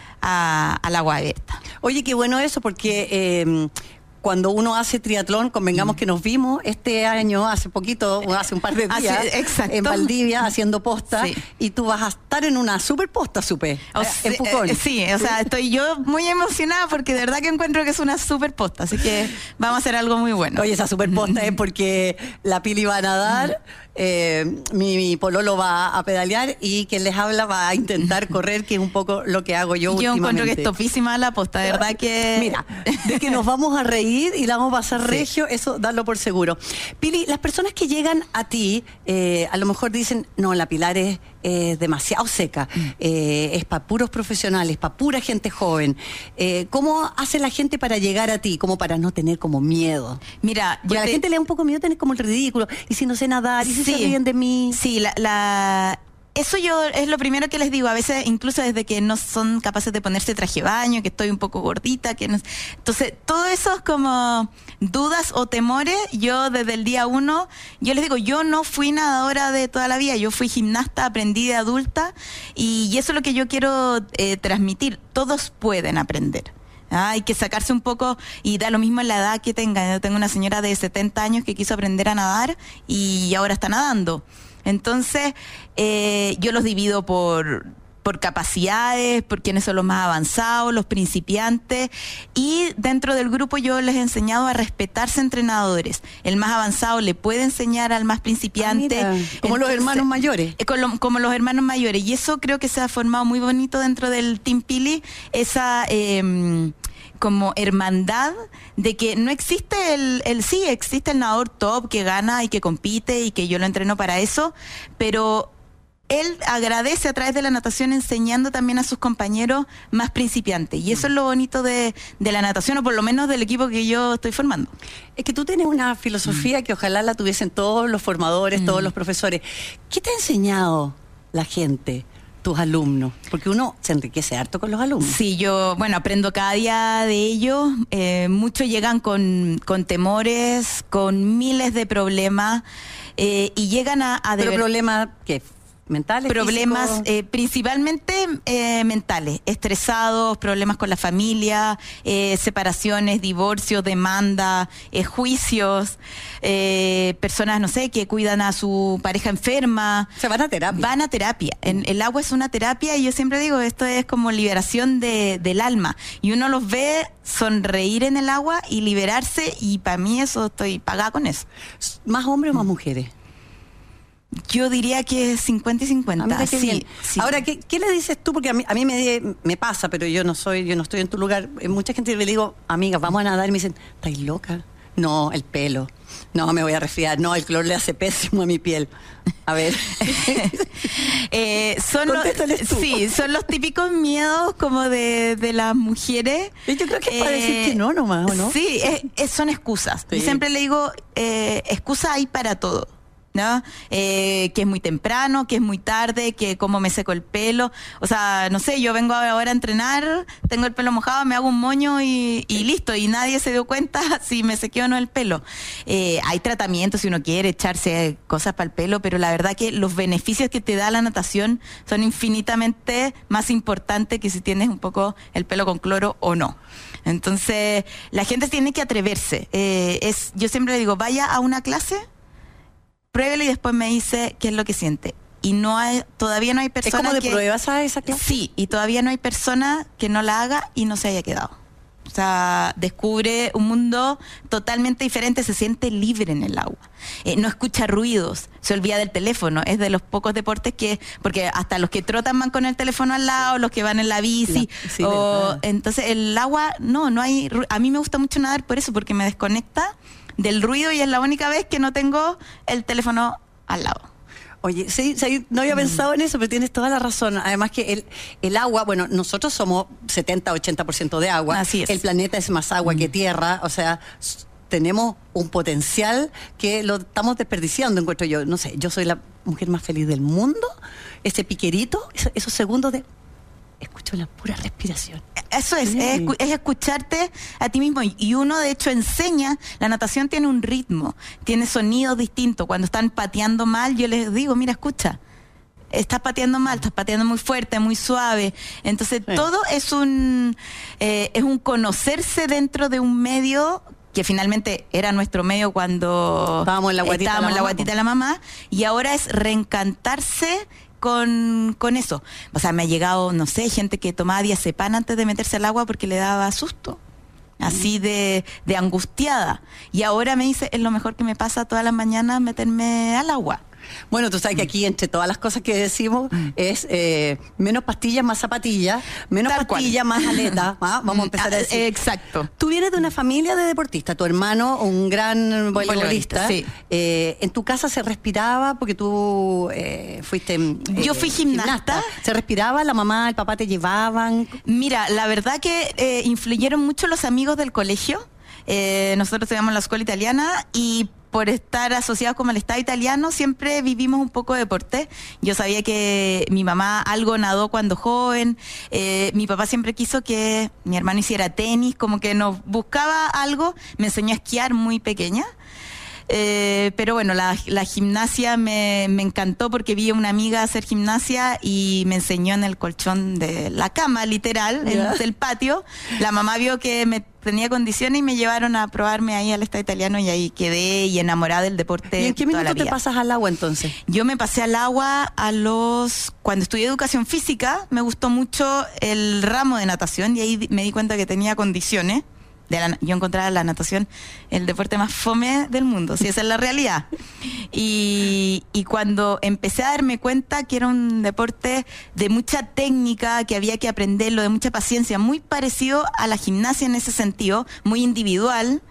a, al agua abierta. Oye, qué bueno eso, porque Eh, cuando uno hace triatlón, convengamos que nos vimos este año, hace poquito, hace un par de días, Así, en Valdivia, haciendo posta, sí. Y tú vas a estar en una super posta, supe, o en Pucón. Eh, sí, o sea, estoy yo muy emocionada porque de verdad que encuentro que es una super posta, así que vamos a hacer algo muy bueno. Oye, esa super posta es porque la Pili va a nadar, eh, mi, mi pololo va a pedalear y quien les habla va a intentar correr, que es un poco lo que hago yo, yo últimamente. Yo encuentro que es topísima la posta, de verdad que... Mira, de que nos vamos a reír y la vamos a pasar regio, sí. Eso darlo por seguro. Pili, las personas que llegan a ti, eh, a lo mejor dicen, no, la Pilar es eh, demasiado seca, mm. eh, es para puros profesionales, para pura gente joven. Eh, ¿Cómo hace la gente para llegar a ti, como para no tener como miedo? Mira, yo a la te... gente le da un poco miedo tener como el ridículo, y si no sé nadar, y si sí. se ríen de mí. Sí, la... la... Eso yo es lo primero que les digo, a veces incluso desde que no son capaces de ponerse traje de baño, que estoy un poco gordita, que no... Entonces, todo eso es como dudas o temores, yo desde el día uno, yo les digo, yo no fui nadadora de toda la vida, yo fui gimnasta, aprendí de adulta, y, y eso es lo que yo quiero eh, transmitir, todos pueden aprender. Ah, hay que sacarse un poco, y da lo mismo en la edad que tengan. Yo tengo una señora de setenta años que quiso aprender a nadar y ahora está nadando. Entonces, eh, yo los divido por, por capacidades, por quienes son los más avanzados, los principiantes, y dentro del grupo yo les he enseñado a respetarse entre nadadores. El más avanzado le puede enseñar al más principiante. Ah, mira, como Entonces, los hermanos mayores. Eh, como, como los hermanos mayores. Y eso creo que se ha formado muy bonito dentro del Team Pili, esa... Eh, como hermandad de que no existe el, el sí, existe el nadador top que gana y que compite y que yo lo entreno para eso, pero él agradece a través de la natación enseñando también a sus compañeros más principiantes, y eso es lo bonito de, de la natación, o por lo menos del equipo que yo estoy formando. Es que tú tienes una filosofía mm. que ojalá la tuviesen todos los formadores, mm. todos los profesores. ¿Qué te ha enseñado la gente? tus alumnos? Porque uno se enriquece harto con los alumnos. Sí, yo, bueno, aprendo cada día de ellos. Eh, muchos llegan con, con temores, con miles de problemas eh, y llegan a... a ¿Pero deber- problemas qué? ¿Mentales? Problemas físicos? eh, principalmente eh, mentales, estresados, problemas con la familia, eh, separaciones, divorcios, demanda, eh, juicios, eh, personas, no sé, que cuidan a su pareja enferma. Se van a terapia. Van a terapia. En, el agua es una terapia y yo siempre digo, esto es como liberación de, del alma. Y uno los ve sonreír en el agua y liberarse y para mí eso, estoy pagada con eso. ¿Más hombres o más mujeres? Yo diría que es cincuenta y cincuenta. Ah, mira qué sí, bien. sí. Ahora, ¿qué, ¿qué le dices tú? Porque a mí, a mí me, me pasa, pero yo no soy, yo no estoy en tu lugar. Eh, Mucha gente le digo, amiga, vamos a nadar, y me dicen, ¿estáis loca? No, el pelo. No, me voy a resfriar. No, el cloro le hace pésimo a mi piel. A ver. Eh, son los, Contéstales tú. sí, son los típicos miedos como de, de las mujeres. Y yo creo que es para decir que no nomás, ¿o no? Sí, es- es- son excusas. Sí. Yo siempre le digo, eh, excusa hay para todo. ¿No? Eh, que es muy temprano, que es muy tarde, que cómo me seco el pelo. O sea, no sé, yo vengo ahora a entrenar, tengo el pelo mojado, me hago un moño y, y listo. Y nadie se dio cuenta si me sequé o no el pelo. Eh, hay tratamientos si uno quiere echarse cosas para el pelo, pero la verdad que los beneficios que te da la natación son infinitamente más importantes que si tienes un poco el pelo con cloro o no. Entonces, la gente tiene que atreverse. Eh, es, yo siempre le digo, vaya a una clase, pruébelo y después me dice qué es lo que siente. Y no hay, todavía no hay ¿Es persona como de que... pruebas a esa clase? Sí, y todavía no hay persona que no la haga y no se haya quedado. O sea, descubre un mundo totalmente diferente, se siente libre en el agua. Eh, no escucha ruidos, se olvida del teléfono. Es de los pocos deportes que, porque hasta los que trotan van con el teléfono al lado, los que van en la bici. La- sí, o, verdad. entonces el agua, no, no hay... ru- A mí me gusta mucho nadar por eso, porque me desconecta del ruido y es la única vez que no tengo el teléfono al lado. Oye, sí, sí, no había pensado en eso, pero tienes toda la razón. Además que el, el agua, bueno, nosotros somos setenta, ochenta por ciento de agua. Así es. El planeta es más agua que tierra, o sea, s- tenemos un potencial que lo estamos desperdiciando, encuentro yo. No sé, yo soy la mujer más feliz del mundo. Ese piquerito, esos, esos segundos de... Escucho la pura respiración. Eso es, Sí. es, escu- es escucharte a ti mismo. Y uno, de hecho, enseña, la natación tiene un ritmo, tiene sonidos distintos. Cuando están pateando mal, yo les digo, mira, escucha, estás pateando mal, estás pateando muy fuerte, muy suave. Entonces, Sí. todo es un, eh, es un conocerse dentro de un medio que finalmente era nuestro medio cuando Estábamos en la guatita estábamos de la en la mamá, guatita de la mamá, y ahora es reencantarse con, con eso. O sea, me ha llegado, no sé, gente que tomaba diazepam antes de meterse al agua porque le daba susto. Así de, de angustiada. Y ahora me dice, es lo mejor que me pasa todas las mañanas meterme al agua. Bueno, tú sabes que aquí entre todas las cosas que decimos es eh, menos pastillas, más zapatillas, menos Tal cual. pastillas, más aleta. ¿ah? Vamos a empezar a Ah, decir. exacto. Tú vienes de una familia de deportistas, tu hermano, un gran voleibolista. Voleibolista, sí. Eh, ¿En tu casa se respiraba? Porque tú eh, fuiste eh, Yo fui gimnasta. ¿Se respiraba? ¿La mamá, el papá te llevaban? Mira, la verdad que eh, influyeron mucho los amigos del colegio. Eh, nosotros estudiamos en la escuela italiana y por estar asociados con el Estado italiano siempre vivimos un poco de deporte. Yo sabía que mi mamá algo nadó cuando joven. Eh, mi papá siempre quiso que mi hermano hiciera tenis, como que nos buscaba algo. Me enseñó a esquiar muy pequeña. Eh, pero bueno, la, la gimnasia me, me encantó porque vi a una amiga hacer gimnasia y me enseñó en el colchón de la cama, literal, Ya. en el patio. La mamá vio que me tenía condiciones y me llevaron a probarme ahí al Estado italiano y ahí quedé y enamorada del deporte. ¿Y en qué toda la minuto te vida. pasas al agua entonces? Yo me pasé al agua a los... Cuando estudié educación física, me gustó mucho el ramo de natación y ahí di- me di cuenta que tenía condiciones. De la- yo encontraba la natación el deporte más fome del mundo, si esa es la realidad. Y, y cuando empecé a darme cuenta que era un deporte de mucha técnica, que había que aprenderlo, de mucha paciencia, muy parecido a la gimnasia en ese sentido, muy individual,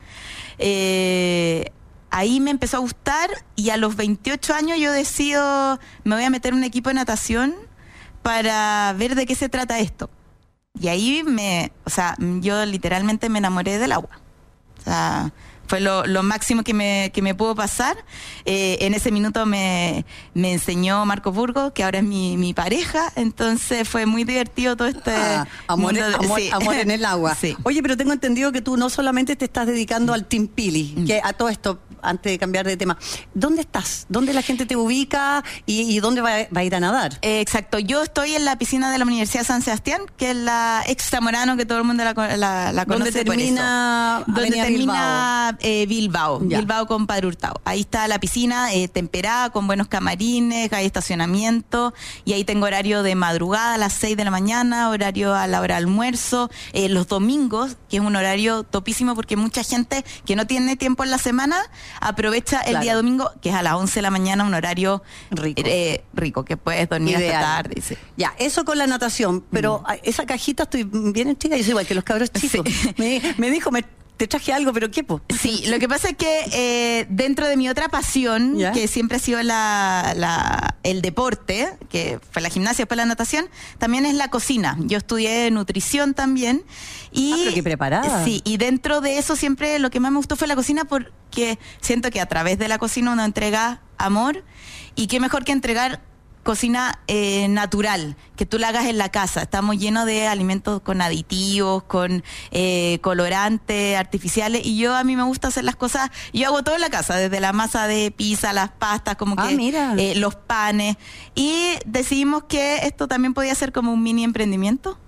eh, ahí me empezó a gustar y a los veintiocho años yo decido, me voy a meter en un equipo de natación para ver de qué se trata esto. Y ahí me, o sea, yo literalmente me enamoré del agua. O sea, fue lo, lo máximo que me, que me pudo pasar. Eh, en ese minuto me, me enseñó Marco Burgos, que ahora es mi, mi pareja, entonces fue muy divertido todo este... Ah, amor, mundo de- amor, sí. amor en el agua. Sí. Oye, pero tengo entendido que tú no solamente te estás dedicando al Team Pili, Mm. que a todo esto, antes de cambiar de tema, ¿dónde estás? ¿Dónde la gente te ubica y, y dónde va, va a ir a nadar? Eh, exacto, yo estoy en la piscina de la Universidad de San Sebastián, que es la ex Zamorano, que todo el mundo la, co- la, la ¿Dónde conoce por termina eso. Donde Avenida termina eh, Bilbao, Ya. Bilbao con Padre Hurtado. Ahí está la piscina eh, temperada, con buenos camarines, hay estacionamiento, y ahí tengo horario de madrugada a las seis de la mañana, horario a la hora de almuerzo, eh, los domingos, que es un horario topísimo porque mucha gente que no tiene tiempo en la semana aprovecha el Claro. día domingo, que es a las once de la mañana, un horario Rico. eh, rico, que puedes dormir Ideal. hasta tarde. Sí. Ya, eso con la natación, pero ah, esa cajita estoy bien chica, yo soy igual que los cabros chicos. Sí. Me, me dijo, me, te traje algo, pero ¿qué, po? Sí, lo que pasa es que eh, dentro de mi otra pasión, ¿Ya? que siempre ha sido la, la- el deporte, que fue la gimnasia, después la natación, también es la cocina. Yo estudié nutrición también. Y, Ah, pero qué preparada. Sí, y dentro de eso siempre lo que más me gustó fue la cocina, porque siento que a través de la cocina uno entrega amor, y qué mejor que entregar cocina eh, natural, que tú la hagas en la casa. Estamos llenos de alimentos con aditivos, con eh, colorantes artificiales, y yo a mí me gusta hacer las cosas, yo hago todo en la casa, desde la masa de pizza, las pastas, como Ah, que mira. eh, los panes, y decidimos que esto también podía ser como un mini emprendimiento.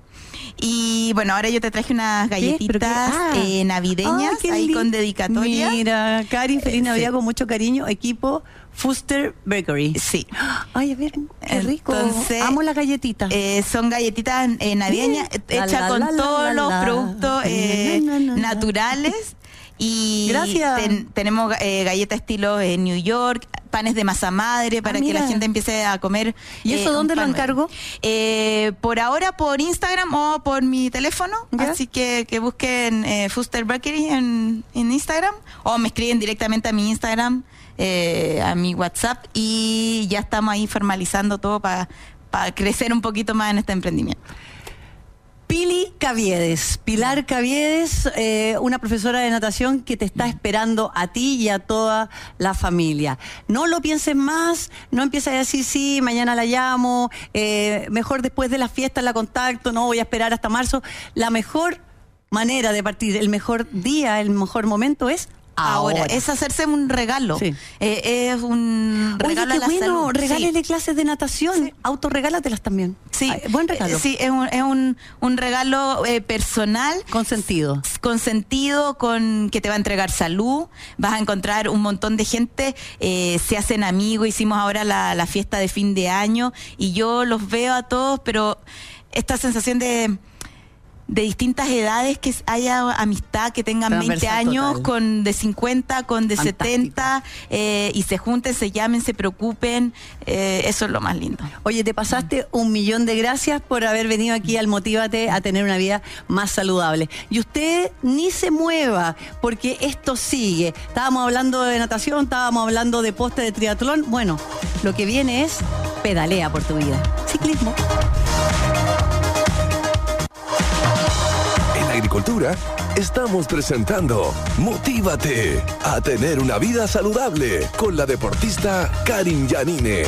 Y bueno, ahora yo te traje unas ¿Qué? galletitas ¿Pero qué? Ah. eh, navideñas, Ah, qué ahí lindo. con dedicatoria. Mira, Cari, feliz Eh, Navidad sí. con mucho cariño, equipo Fuster Bakery. Sí. Ay, a ver, qué rico. Entonces, Amo las galletitas. Eh, son galletitas eh, navideñas Mm. hechas La, la, con la, la, todos la, los la. productos eh, Na, na, na, na. naturales. Y Gracias. ten- tenemos eh, galletas estilo eh, New York, panes de masa madre para Ah, que mira. la gente empiece a comer. ¿Y eso un dónde lo pan- encargo? Eh, por ahora por Instagram o por mi teléfono. ¿Ya? Así que, que busquen eh, Fuster Bakery en, en Instagram, o me escriben directamente a mi Instagram, eh, a mi WhatsApp, y ya estamos ahí formalizando todo para crecer un poquito más en este emprendimiento. Pili Caviedes, Pilar Caviedes, eh, una profesora de natación que te está esperando a ti y a toda la familia. No lo pienses más, no empieces a decir sí, mañana la llamo, eh, mejor después de las fiestas la contacto, no voy a esperar hasta marzo. La mejor manera de partir, el mejor día, el mejor momento es Ahora, ahora. es hacerse un regalo. Sí. Eh, es un Oye, regalo qué a la bueno, salud. regálele clases de natación, Sí. autorregálatelas también. Sí, Ay, buen regalo. Eh, Sí, es un, es un, un regalo eh, personal. Con sentido. Con sentido, con que te va a entregar salud, vas a encontrar un montón de gente, eh, se hacen amigos, hicimos ahora la, la fiesta de fin de año, y yo los veo a todos, pero esta sensación de de distintas edades, que haya amistad, que tengan veinte Transversal años, total. con de cincuenta, con de Fantástico. setenta, eh, y se junten, se llamen, se preocupen, eh, eso es lo más lindo. Oye, te pasaste un millón de gracias por haber venido aquí al Motívate a tener una vida más saludable. Y usted ni se mueva, porque esto sigue. Estábamos hablando de natación, estábamos hablando de poste de triatlón. Bueno, lo que viene es pedalea por tu vida. Ciclismo. En Agricultura estamos presentando Motívate a tener una vida saludable con la deportista Karin Yanine.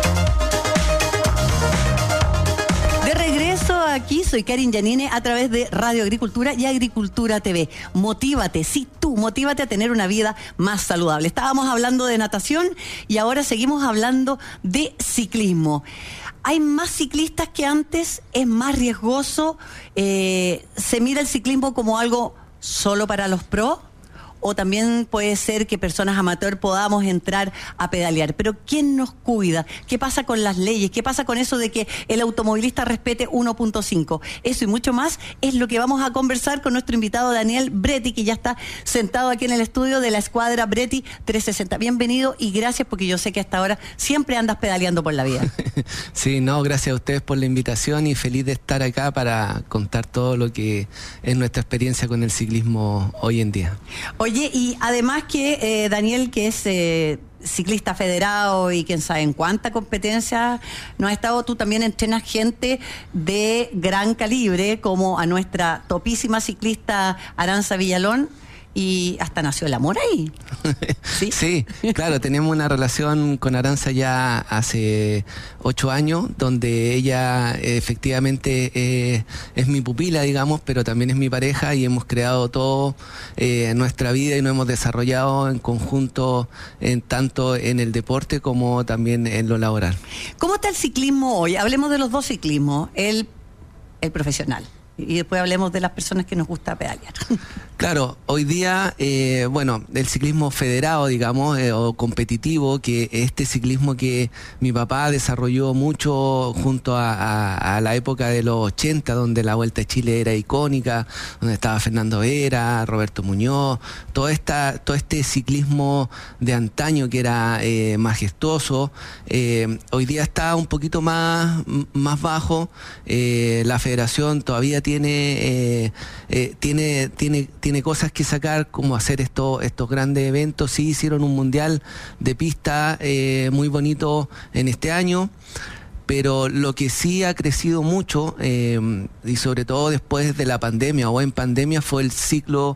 De regreso aquí, soy Karin Yanine a través de Radio Agricultura y Agricultura T V. Motívate, sí, tú, motívate a tener una vida más saludable. Estábamos hablando de natación y ahora seguimos hablando de ciclismo. Hay más ciclistas que antes, es más riesgoso, eh, se mira el ciclismo como algo solo para los pros, o también puede ser que personas amateur podamos entrar a pedalear. Pero ¿quién nos cuida? ¿Qué pasa con las leyes? ¿Qué pasa con eso de que el automovilista respete uno punto cinco? Eso y mucho más es lo que vamos a conversar con nuestro invitado Daniel Bretti, que ya está sentado aquí en el estudio de la escuadra Bretti trescientos sesenta. Bienvenido y gracias, porque yo sé que hasta ahora siempre andas pedaleando por la vida. Sí, no, gracias a ustedes por la invitación y feliz de estar acá para contar todo lo que es nuestra experiencia con el ciclismo hoy en día. Oye, y además que eh, Daniel, que es eh, ciclista federado y quién sabe en cuánta competencia no has estado, tú también entrenas gente de gran calibre, como a nuestra topísima ciclista Aranza Villalón, y hasta nació el amor ahí. ¿Sí? Sí, claro, tenemos una relación con Aranza ya hace ocho años, donde ella eh, efectivamente eh, es mi pupila, digamos, pero también es mi pareja y hemos creado todo eh, nuestra vida y nos hemos desarrollado en conjunto, en, tanto en el deporte como también en lo laboral. ¿Cómo está el ciclismo hoy? Hablemos de los dos ciclismos, el, el profesional. Y después hablemos de las personas que nos gusta pedalear. Claro, hoy día, eh, bueno, el ciclismo federado, digamos, eh, o competitivo, que este ciclismo que mi papá desarrolló mucho junto a, a, a la época de los ochenta, donde la Vuelta a Chile era icónica, donde estaba Fernando Vera, Roberto Muñoz, todo, esta, todo este ciclismo de antaño que era eh, majestuoso, eh, hoy día está un poquito más, más bajo. Eh, la federación todavía tiene, eh, eh, tiene, tiene, tiene cosas que sacar, como hacer esto, estos grandes eventos. Sí hicieron un mundial de pista eh, muy bonito en este año, pero lo que sí ha crecido mucho, eh, y sobre todo después de la pandemia o en pandemia, fue el ciclo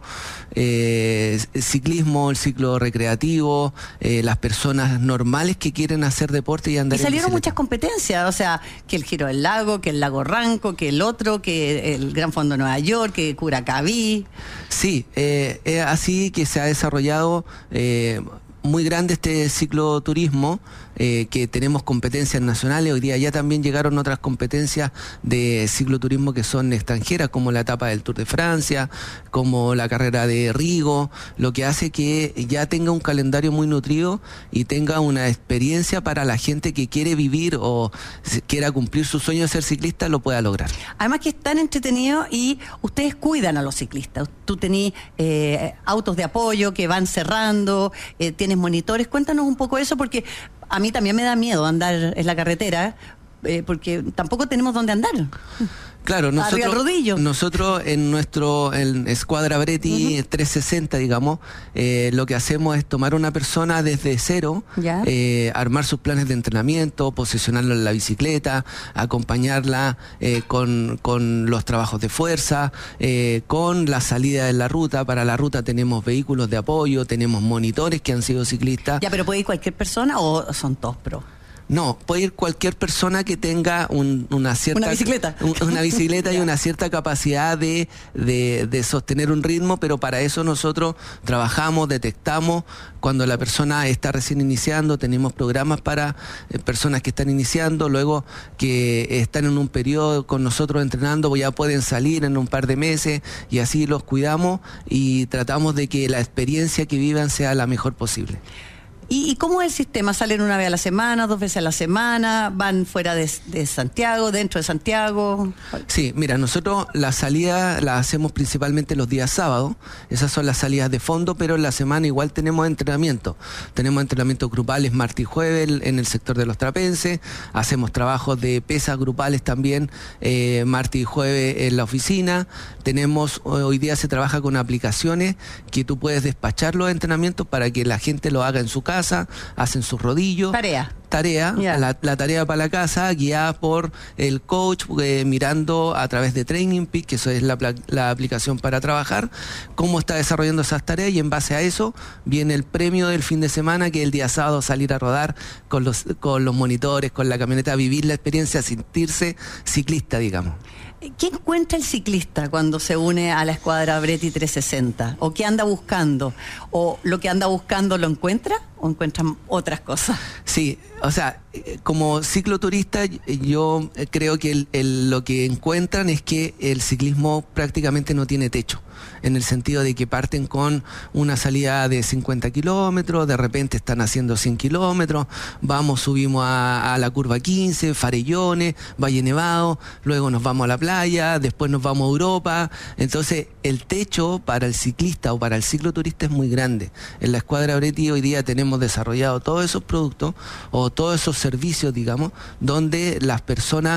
eh, el ciclismo, el ciclo recreativo, eh, las personas normales que quieren hacer deporte y andar y salieron en muchas competencias, o sea, que el Giro del Lago, que el Lago Ranco, que el otro, que el Gran Fondo de Nueva York, que Curacaví. Sí, eh, es así que se ha desarrollado eh, muy grande este cicloturismo, eh, que tenemos competencias nacionales. Hoy día ya también llegaron otras competencias de cicloturismo que son extranjeras, como la etapa del Tour de Francia, como la carrera de Rigo, lo que hace que ya tenga un calendario muy nutrido y tenga una experiencia para la gente que quiere vivir o quiera cumplir su sueño de ser ciclista, lo pueda lograr. Además que es tan entretenido y ustedes cuidan a los ciclistas. Tú tenés eh, autos de apoyo que van cerrando, eh, tienes monitores. Cuéntanos un poco eso, porque a mí también me da miedo andar en la carretera, eh, porque tampoco tenemos dónde andar. Claro, nosotros, rodillo. nosotros en nuestro en Escuadra Bretti uh-huh. trescientos sesenta, digamos, eh, lo que hacemos es tomar a una persona desde cero, eh, armar sus planes de entrenamiento, posicionarlo en la bicicleta, acompañarla eh, con, con los trabajos de fuerza, eh, con la salida de la ruta. Para la ruta tenemos vehículos de apoyo, tenemos monitores que han sido ciclistas. Ya, pero ¿puede ir cualquier persona o son todos pros? No, puede ir cualquier persona que tenga un, una cierta... Una bicicleta. Un, una bicicleta y una cierta capacidad de, de, de sostener un ritmo, pero para eso nosotros trabajamos, detectamos cuando la persona está recién iniciando, tenemos programas para eh, personas que están iniciando, luego que están en un periodo con nosotros entrenando, ya pueden salir en un par de meses y así los cuidamos y tratamos de que la experiencia que vivan sea la mejor posible. ¿Y, ¿Y cómo es el sistema? ¿Salen una vez a la semana, dos veces a la semana? ¿Van fuera de, de Santiago, dentro de Santiago? Sí, mira, nosotros la salida la hacemos principalmente los días sábados. Esas son las salidas de fondo, pero en la semana igual tenemos entrenamiento. Tenemos entrenamientos grupales martes y jueves en el sector de los trapenses. Hacemos trabajos de pesas grupales también eh, martes y jueves en la oficina. Tenemos, hoy día se trabaja con aplicaciones que tú puedes despachar los entrenamientos para que la gente lo haga en su casa. Hacen sus rodillos. Tarea. Tarea, yeah. la, la tarea para la casa, guiada por el coach, eh, mirando a través de Training Peak, que eso es la, la aplicación para trabajar, cómo está desarrollando esas tareas, y en base a eso viene el premio del fin de semana, que es el día sábado salir a rodar con los, con los monitores, con la camioneta, vivir la experiencia, sentirse ciclista, digamos. ¿Qué encuentra el ciclista cuando se une a la Escuadra Bretti trescientos sesenta? ¿O qué anda buscando? ¿O lo que anda buscando lo encuentra? ¿O encuentran otras cosas? Sí, o sea, como cicloturista yo creo que el, el, lo que encuentran es que el ciclismo prácticamente no tiene techo, en el sentido de que parten con una salida de cincuenta kilómetros, de repente están haciendo cien kilómetros, vamos, subimos a, a la curva quince, Farellones, Valle Nevado, luego nos vamos a la playa, después nos vamos a Europa. Entonces el techo para el ciclista o para el cicloturista es muy grande. En la Escuadra Bretti hoy día tenemos desarrollado todos esos productos o todos esos servicios, digamos, donde las personas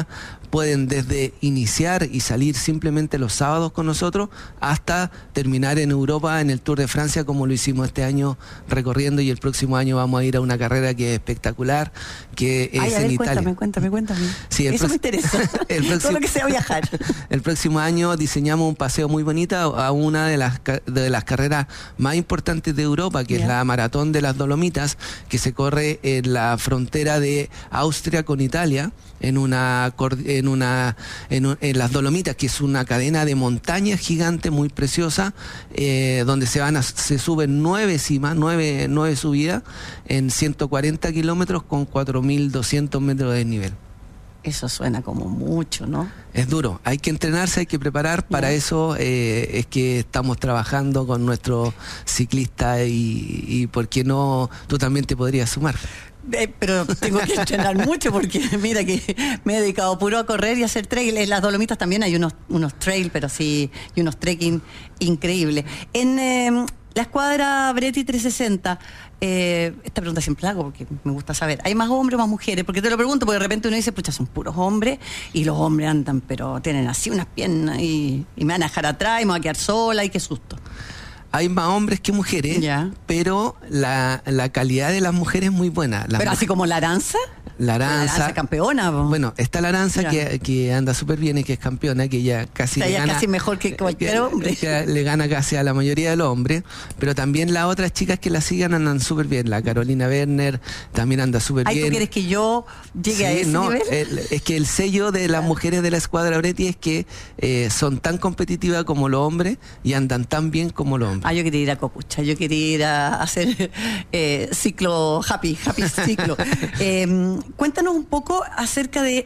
pueden desde iniciar y salir simplemente los sábados con nosotros hasta terminar en Europa en el Tour de Francia, como lo hicimos este año recorriendo, y el próximo año vamos a ir a una carrera que es espectacular, que es Ay, a en ver, Italia. Cuéntame, cuéntame, cuéntame. Sí, el Eso me prox- interesa. el próximo- Todo lo que sea viajar. El próximo año diseñamos un paseo muy bonito a una de las, ca- de las carreras más importantes de Europa, que Ya. es la Maratón de las Dolomitas, que se corre en la frontera de Austria con Italia, en una cor- en una en, un- en las Dolomitas, que es una cadena de montañas gigante muy preciosa, eh, donde se van a- se suben nueve cimas, nueve, nueve subidas en ciento cuarenta kilómetros con cuatro mil doscientos metros de desnivel. Eso suena como mucho, ¿no? Es duro, hay que entrenarse, hay que preparar, para Ya. eso eh, es que estamos trabajando con nuestros ciclistas y, y por qué no, tú también te podrías sumar. Eh, pero tengo que entrenar mucho porque mira que me he dedicado puro a correr y a hacer trail. En las Dolomitas también hay unos, unos trail, pero sí, y unos trekking increíbles. En eh, la escuadra Bretti trescientos sesenta, eh, esta pregunta siempre la hago porque me gusta saber, ¿hay más hombres o más mujeres? Porque te lo pregunto, porque de repente uno dice, pucha, son puros hombres, y los hombres andan, pero tienen así unas piernas y, y me van a dejar atrás y me voy a quedar sola y qué susto. Hay más hombres que mujeres, Ya. pero la, la calidad de las mujeres es muy buena. Las Pero así mujeres- como la Aranza, La la Aranza, Aranza campeona. po. bueno, está la Aranza Ya. que, que anda súper bien y que es campeona, que ya casi O sea, le ella es gana, casi mejor que cualquier que- hombre. que le gana casi a la mayoría de los hombres, pero también las otras chicas que la sigan andan súper bien. La Carolina Werner también anda súper Ay, bien. ¿tú quieres que yo llegue a Sí, ese no, nivel? el- es que el sello de las mujeres de la escuadra Bretti es que eh, son tan competitivas como los hombres y andan tan bien como los hombres. Ah, yo quería ir a Copucha, yo quería ir a hacer eh, ciclo happy, happy ciclo. Eh, cuéntanos un poco acerca de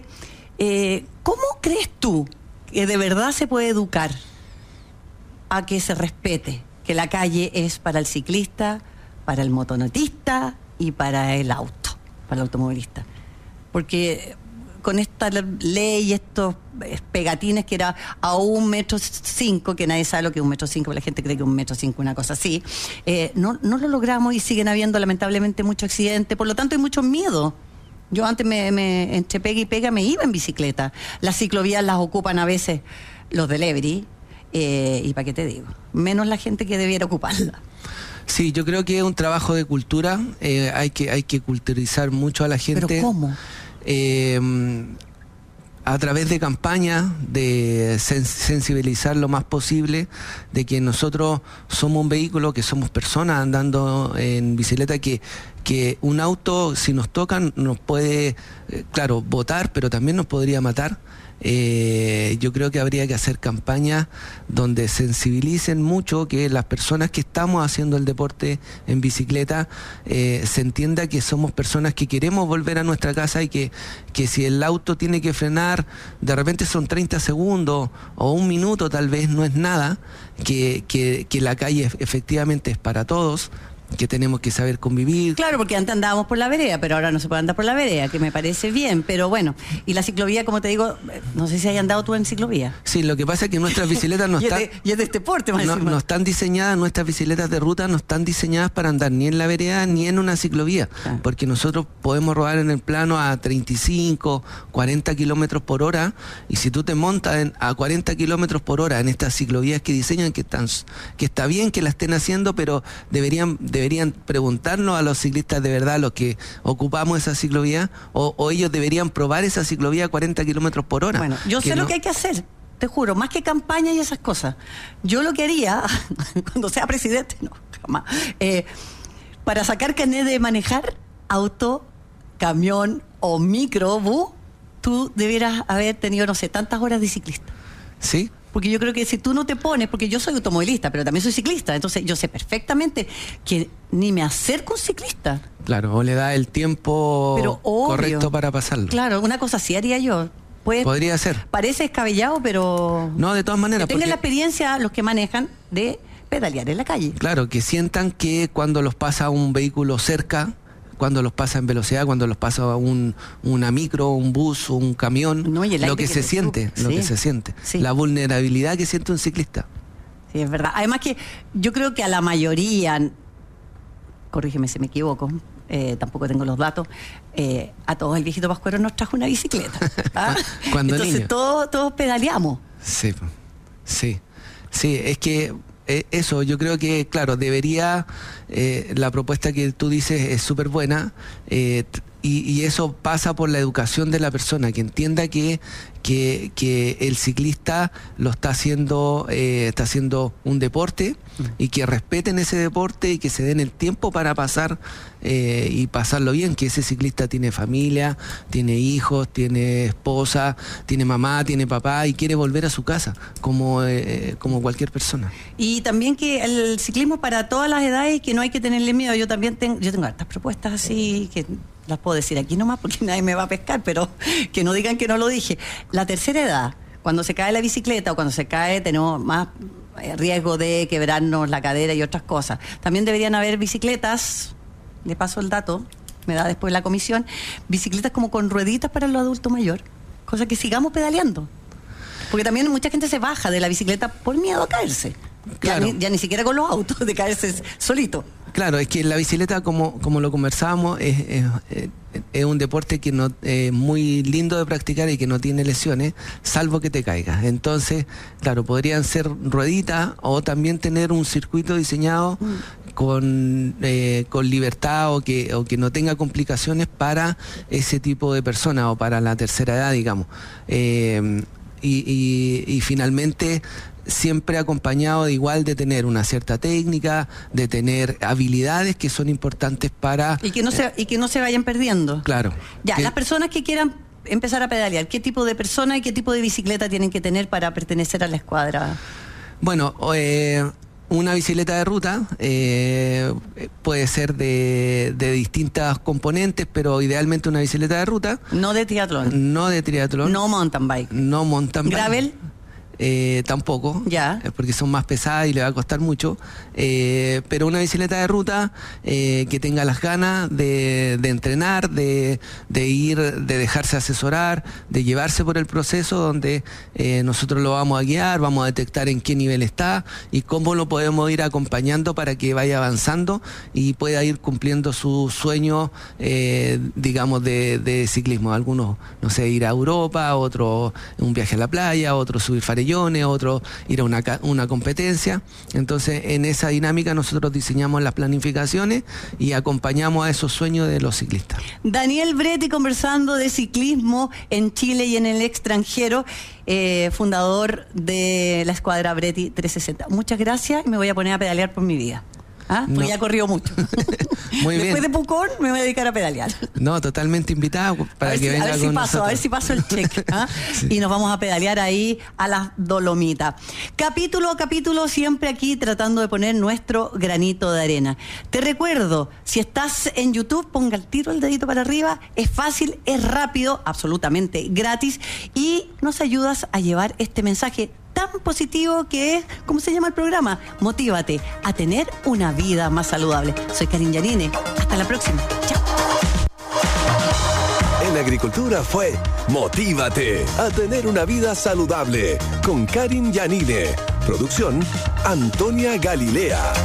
eh, cómo crees tú que de verdad se puede educar a que se respete, que la calle es para el ciclista, para el motonotista y para el auto, para el automovilista. Porque con esta ley, estos eh, pegatines que era a un metro cinco, que nadie sabe lo que es un metro cinco, la gente cree que un metro cinco, una cosa así, eh, no, no lo logramos y siguen habiendo lamentablemente muchos accidentes, por lo tanto hay mucho miedo. Yo antes me, me entre pega y pega me iba en bicicleta. Las ciclovías las ocupan a veces los del Every, eh, y para qué te digo, menos la gente que debiera ocuparla. Sí, yo creo que es un trabajo de cultura, eh, hay que hay que culturizar mucho a la gente. ¿Pero cómo? Eh, a través de campañas, de sen- sensibilizar lo más posible, de que nosotros somos un vehículo, que somos personas andando en bicicleta, que, que un auto, si nos tocan, nos puede, eh, claro, botar, pero también nos podría matar. Eh, yo creo que habría que hacer campañas donde sensibilicen mucho, que las personas que estamos haciendo el deporte en bicicleta eh, se entienda que somos personas que queremos volver a nuestra casa y que, que si el auto tiene que frenar, de repente son treinta segundos o un minuto, tal vez no es nada, que, que, que la calle efectivamente es para todos, que tenemos que saber convivir. Claro, porque antes andábamos por la vereda, pero ahora no se puede andar por la vereda, que me parece bien, pero bueno. Y la ciclovía, como te digo, eh, no sé si hayas andado tú en ciclovía. Sí, lo que pasa es que nuestras bicicletas no y, es están... de, y es de este porte, más No, encima. no están diseñadas, nuestras bicicletas de ruta no están diseñadas para andar ni en la vereda ni en una ciclovía, Ah. porque nosotros podemos rodar en el plano a treinta y cinco, cuarenta kilómetros por hora, y si tú te montas en- a cuarenta kilómetros por hora en estas ciclovías que diseñan, que están, que está bien que la estén haciendo, pero deberían, deberían preguntarnos a los ciclistas de verdad, los que ocupamos esa ciclovía, o, o ellos deberían probar esa ciclovía a cuarenta kilómetros por hora. Bueno, yo sé que lo no- que hay que hacer, te juro, más que campaña y esas cosas. Yo lo que haría, cuando sea presidente, no, jamás, eh, para sacar carnet de manejar auto, camión o microbús, tú debieras haber tenido, no sé, tantas horas de ciclista. ¿Sí? Porque yo creo que si tú no te pones, porque yo soy automovilista, pero también soy ciclista, entonces yo sé perfectamente que ni me acerco a un ciclista. Claro, o le da el tiempo Pero obvio. correcto para pasarlo. Claro, una cosa así haría yo. Puede- Podría ser. Parece descabellado, pero... No, de todas maneras. que tengan porque- la experiencia los que manejan de pedalear en la calle. Claro, que sientan que cuando los pasa un vehículo cerca, cuando los pasa en velocidad, cuando los pasa un, una micro, un bus, un camión, No, y el lo aire que, que se te siente, sube. lo Sí. que se siente, Sí. la vulnerabilidad que siente un ciclista. Sí, es verdad. Además que yo creo que a la mayoría, corrígeme si me equivoco, eh, tampoco tengo los datos, eh, a todos el viejito Pascuero nos trajo una bicicleta. ¿Ah? Cuando Entonces niño. todos, todos pedaleamos. Sí, sí, sí, es que eh, eso, yo creo que, claro, debería, eh, la propuesta que tú dices es súper buena, eh, y, y eso pasa por la educación de la persona, que entienda que, que, que el ciclista lo está haciendo, eh, está haciendo un deporte, y que respeten ese deporte y que se den el tiempo para pasar eh, y pasarlo bien, que ese ciclista tiene familia, tiene hijos, tiene esposa, tiene mamá, tiene papá y quiere volver a su casa, como, eh, como cualquier persona. Y también que el ciclismo para todas las edades, que no hay que tenerle miedo. Yo también tengo, yo tengo hartas propuestas así que las puedo decir aquí nomás porque nadie me va a pescar, pero que no digan que no lo dije. La tercera edad, cuando se cae la bicicleta o cuando se cae, tenemos más riesgo de quebrarnos la cadera y otras cosas. También deberían haber bicicletas, le paso el dato, me da después la comisión, bicicletas como con rueditas para los adultos mayores, cosa que sigamos pedaleando. Porque también mucha gente se baja de la bicicleta por miedo a caerse. Claro. Ya, ni, ya ni siquiera con los autos, de caerse solito. Claro, es que la bicicleta, como, como lo conversábamos, es, es, es un deporte que no es muy lindo de practicar y que no tiene lesiones, salvo que te caigas. Entonces, claro, podrían ser rueditas o también tener un circuito diseñado mm. con, eh, con libertad o que, o que no tenga complicaciones para ese tipo de personas o para la tercera edad, digamos. Eh, y, y, y finalmente, siempre acompañado de igual de tener una cierta técnica, de tener habilidades que son importantes para... Y que no se, y que no se vayan perdiendo. Claro. Ya, que, las personas que quieran empezar a pedalear, ¿qué tipo de persona y qué tipo de bicicleta tienen que tener para pertenecer a la escuadra? Bueno, eh, una bicicleta de ruta eh, puede ser de, de distintas componentes, pero idealmente una bicicleta de ruta. No de triatlón. No de triatlón. No mountain bike. No mountain bike. ¿Gravel? Eh, tampoco, ya. porque son más pesadas y le va a costar mucho, eh, pero una bicicleta de ruta eh, que tenga las ganas de, de entrenar, de, de ir, de dejarse asesorar, de llevarse por el proceso donde eh, nosotros lo vamos a guiar, vamos a detectar en qué nivel está y cómo lo podemos ir acompañando para que vaya avanzando y pueda ir cumpliendo su sueño, eh, digamos, de, de ciclismo. Algunos, no sé, ir a Europa, otros un viaje a la playa, otros subir farellones, otro ir a una, una competencia. Entonces, en esa dinámica nosotros diseñamos las planificaciones y acompañamos a esos sueños de los ciclistas. Daniel Bretti conversando de ciclismo en Chile y en el extranjero, eh, fundador de la escuadra Bretti trescientos sesenta. Muchas gracias y me voy a poner a pedalear por mi vida. ¿Ah? Porque no. Ya corrió mucho. Muy Después bien. de Pucón me voy a dedicar a pedalear. No, totalmente invitada para que si, venga a ver con si paso, nosotros. A ver si paso el check. ¿Ah? Sí. Y nos vamos a pedalear ahí a las Dolomitas. Capítulo a capítulo, siempre aquí tratando de poner nuestro granito de arena. Te recuerdo, si estás en YouTube, ponga el tiro, el dedito para arriba. Es fácil, es rápido, absolutamente gratis. Y nos ayudas a llevar este mensaje tan positivo que es, ¿cómo se llama el programa? Motívate a tener una vida más saludable. Soy Karin Yanine. Hasta la próxima. Chao. En Agricultura fue Motívate a tener una vida saludable con Karin Yanine. Producción Antonia Galilea.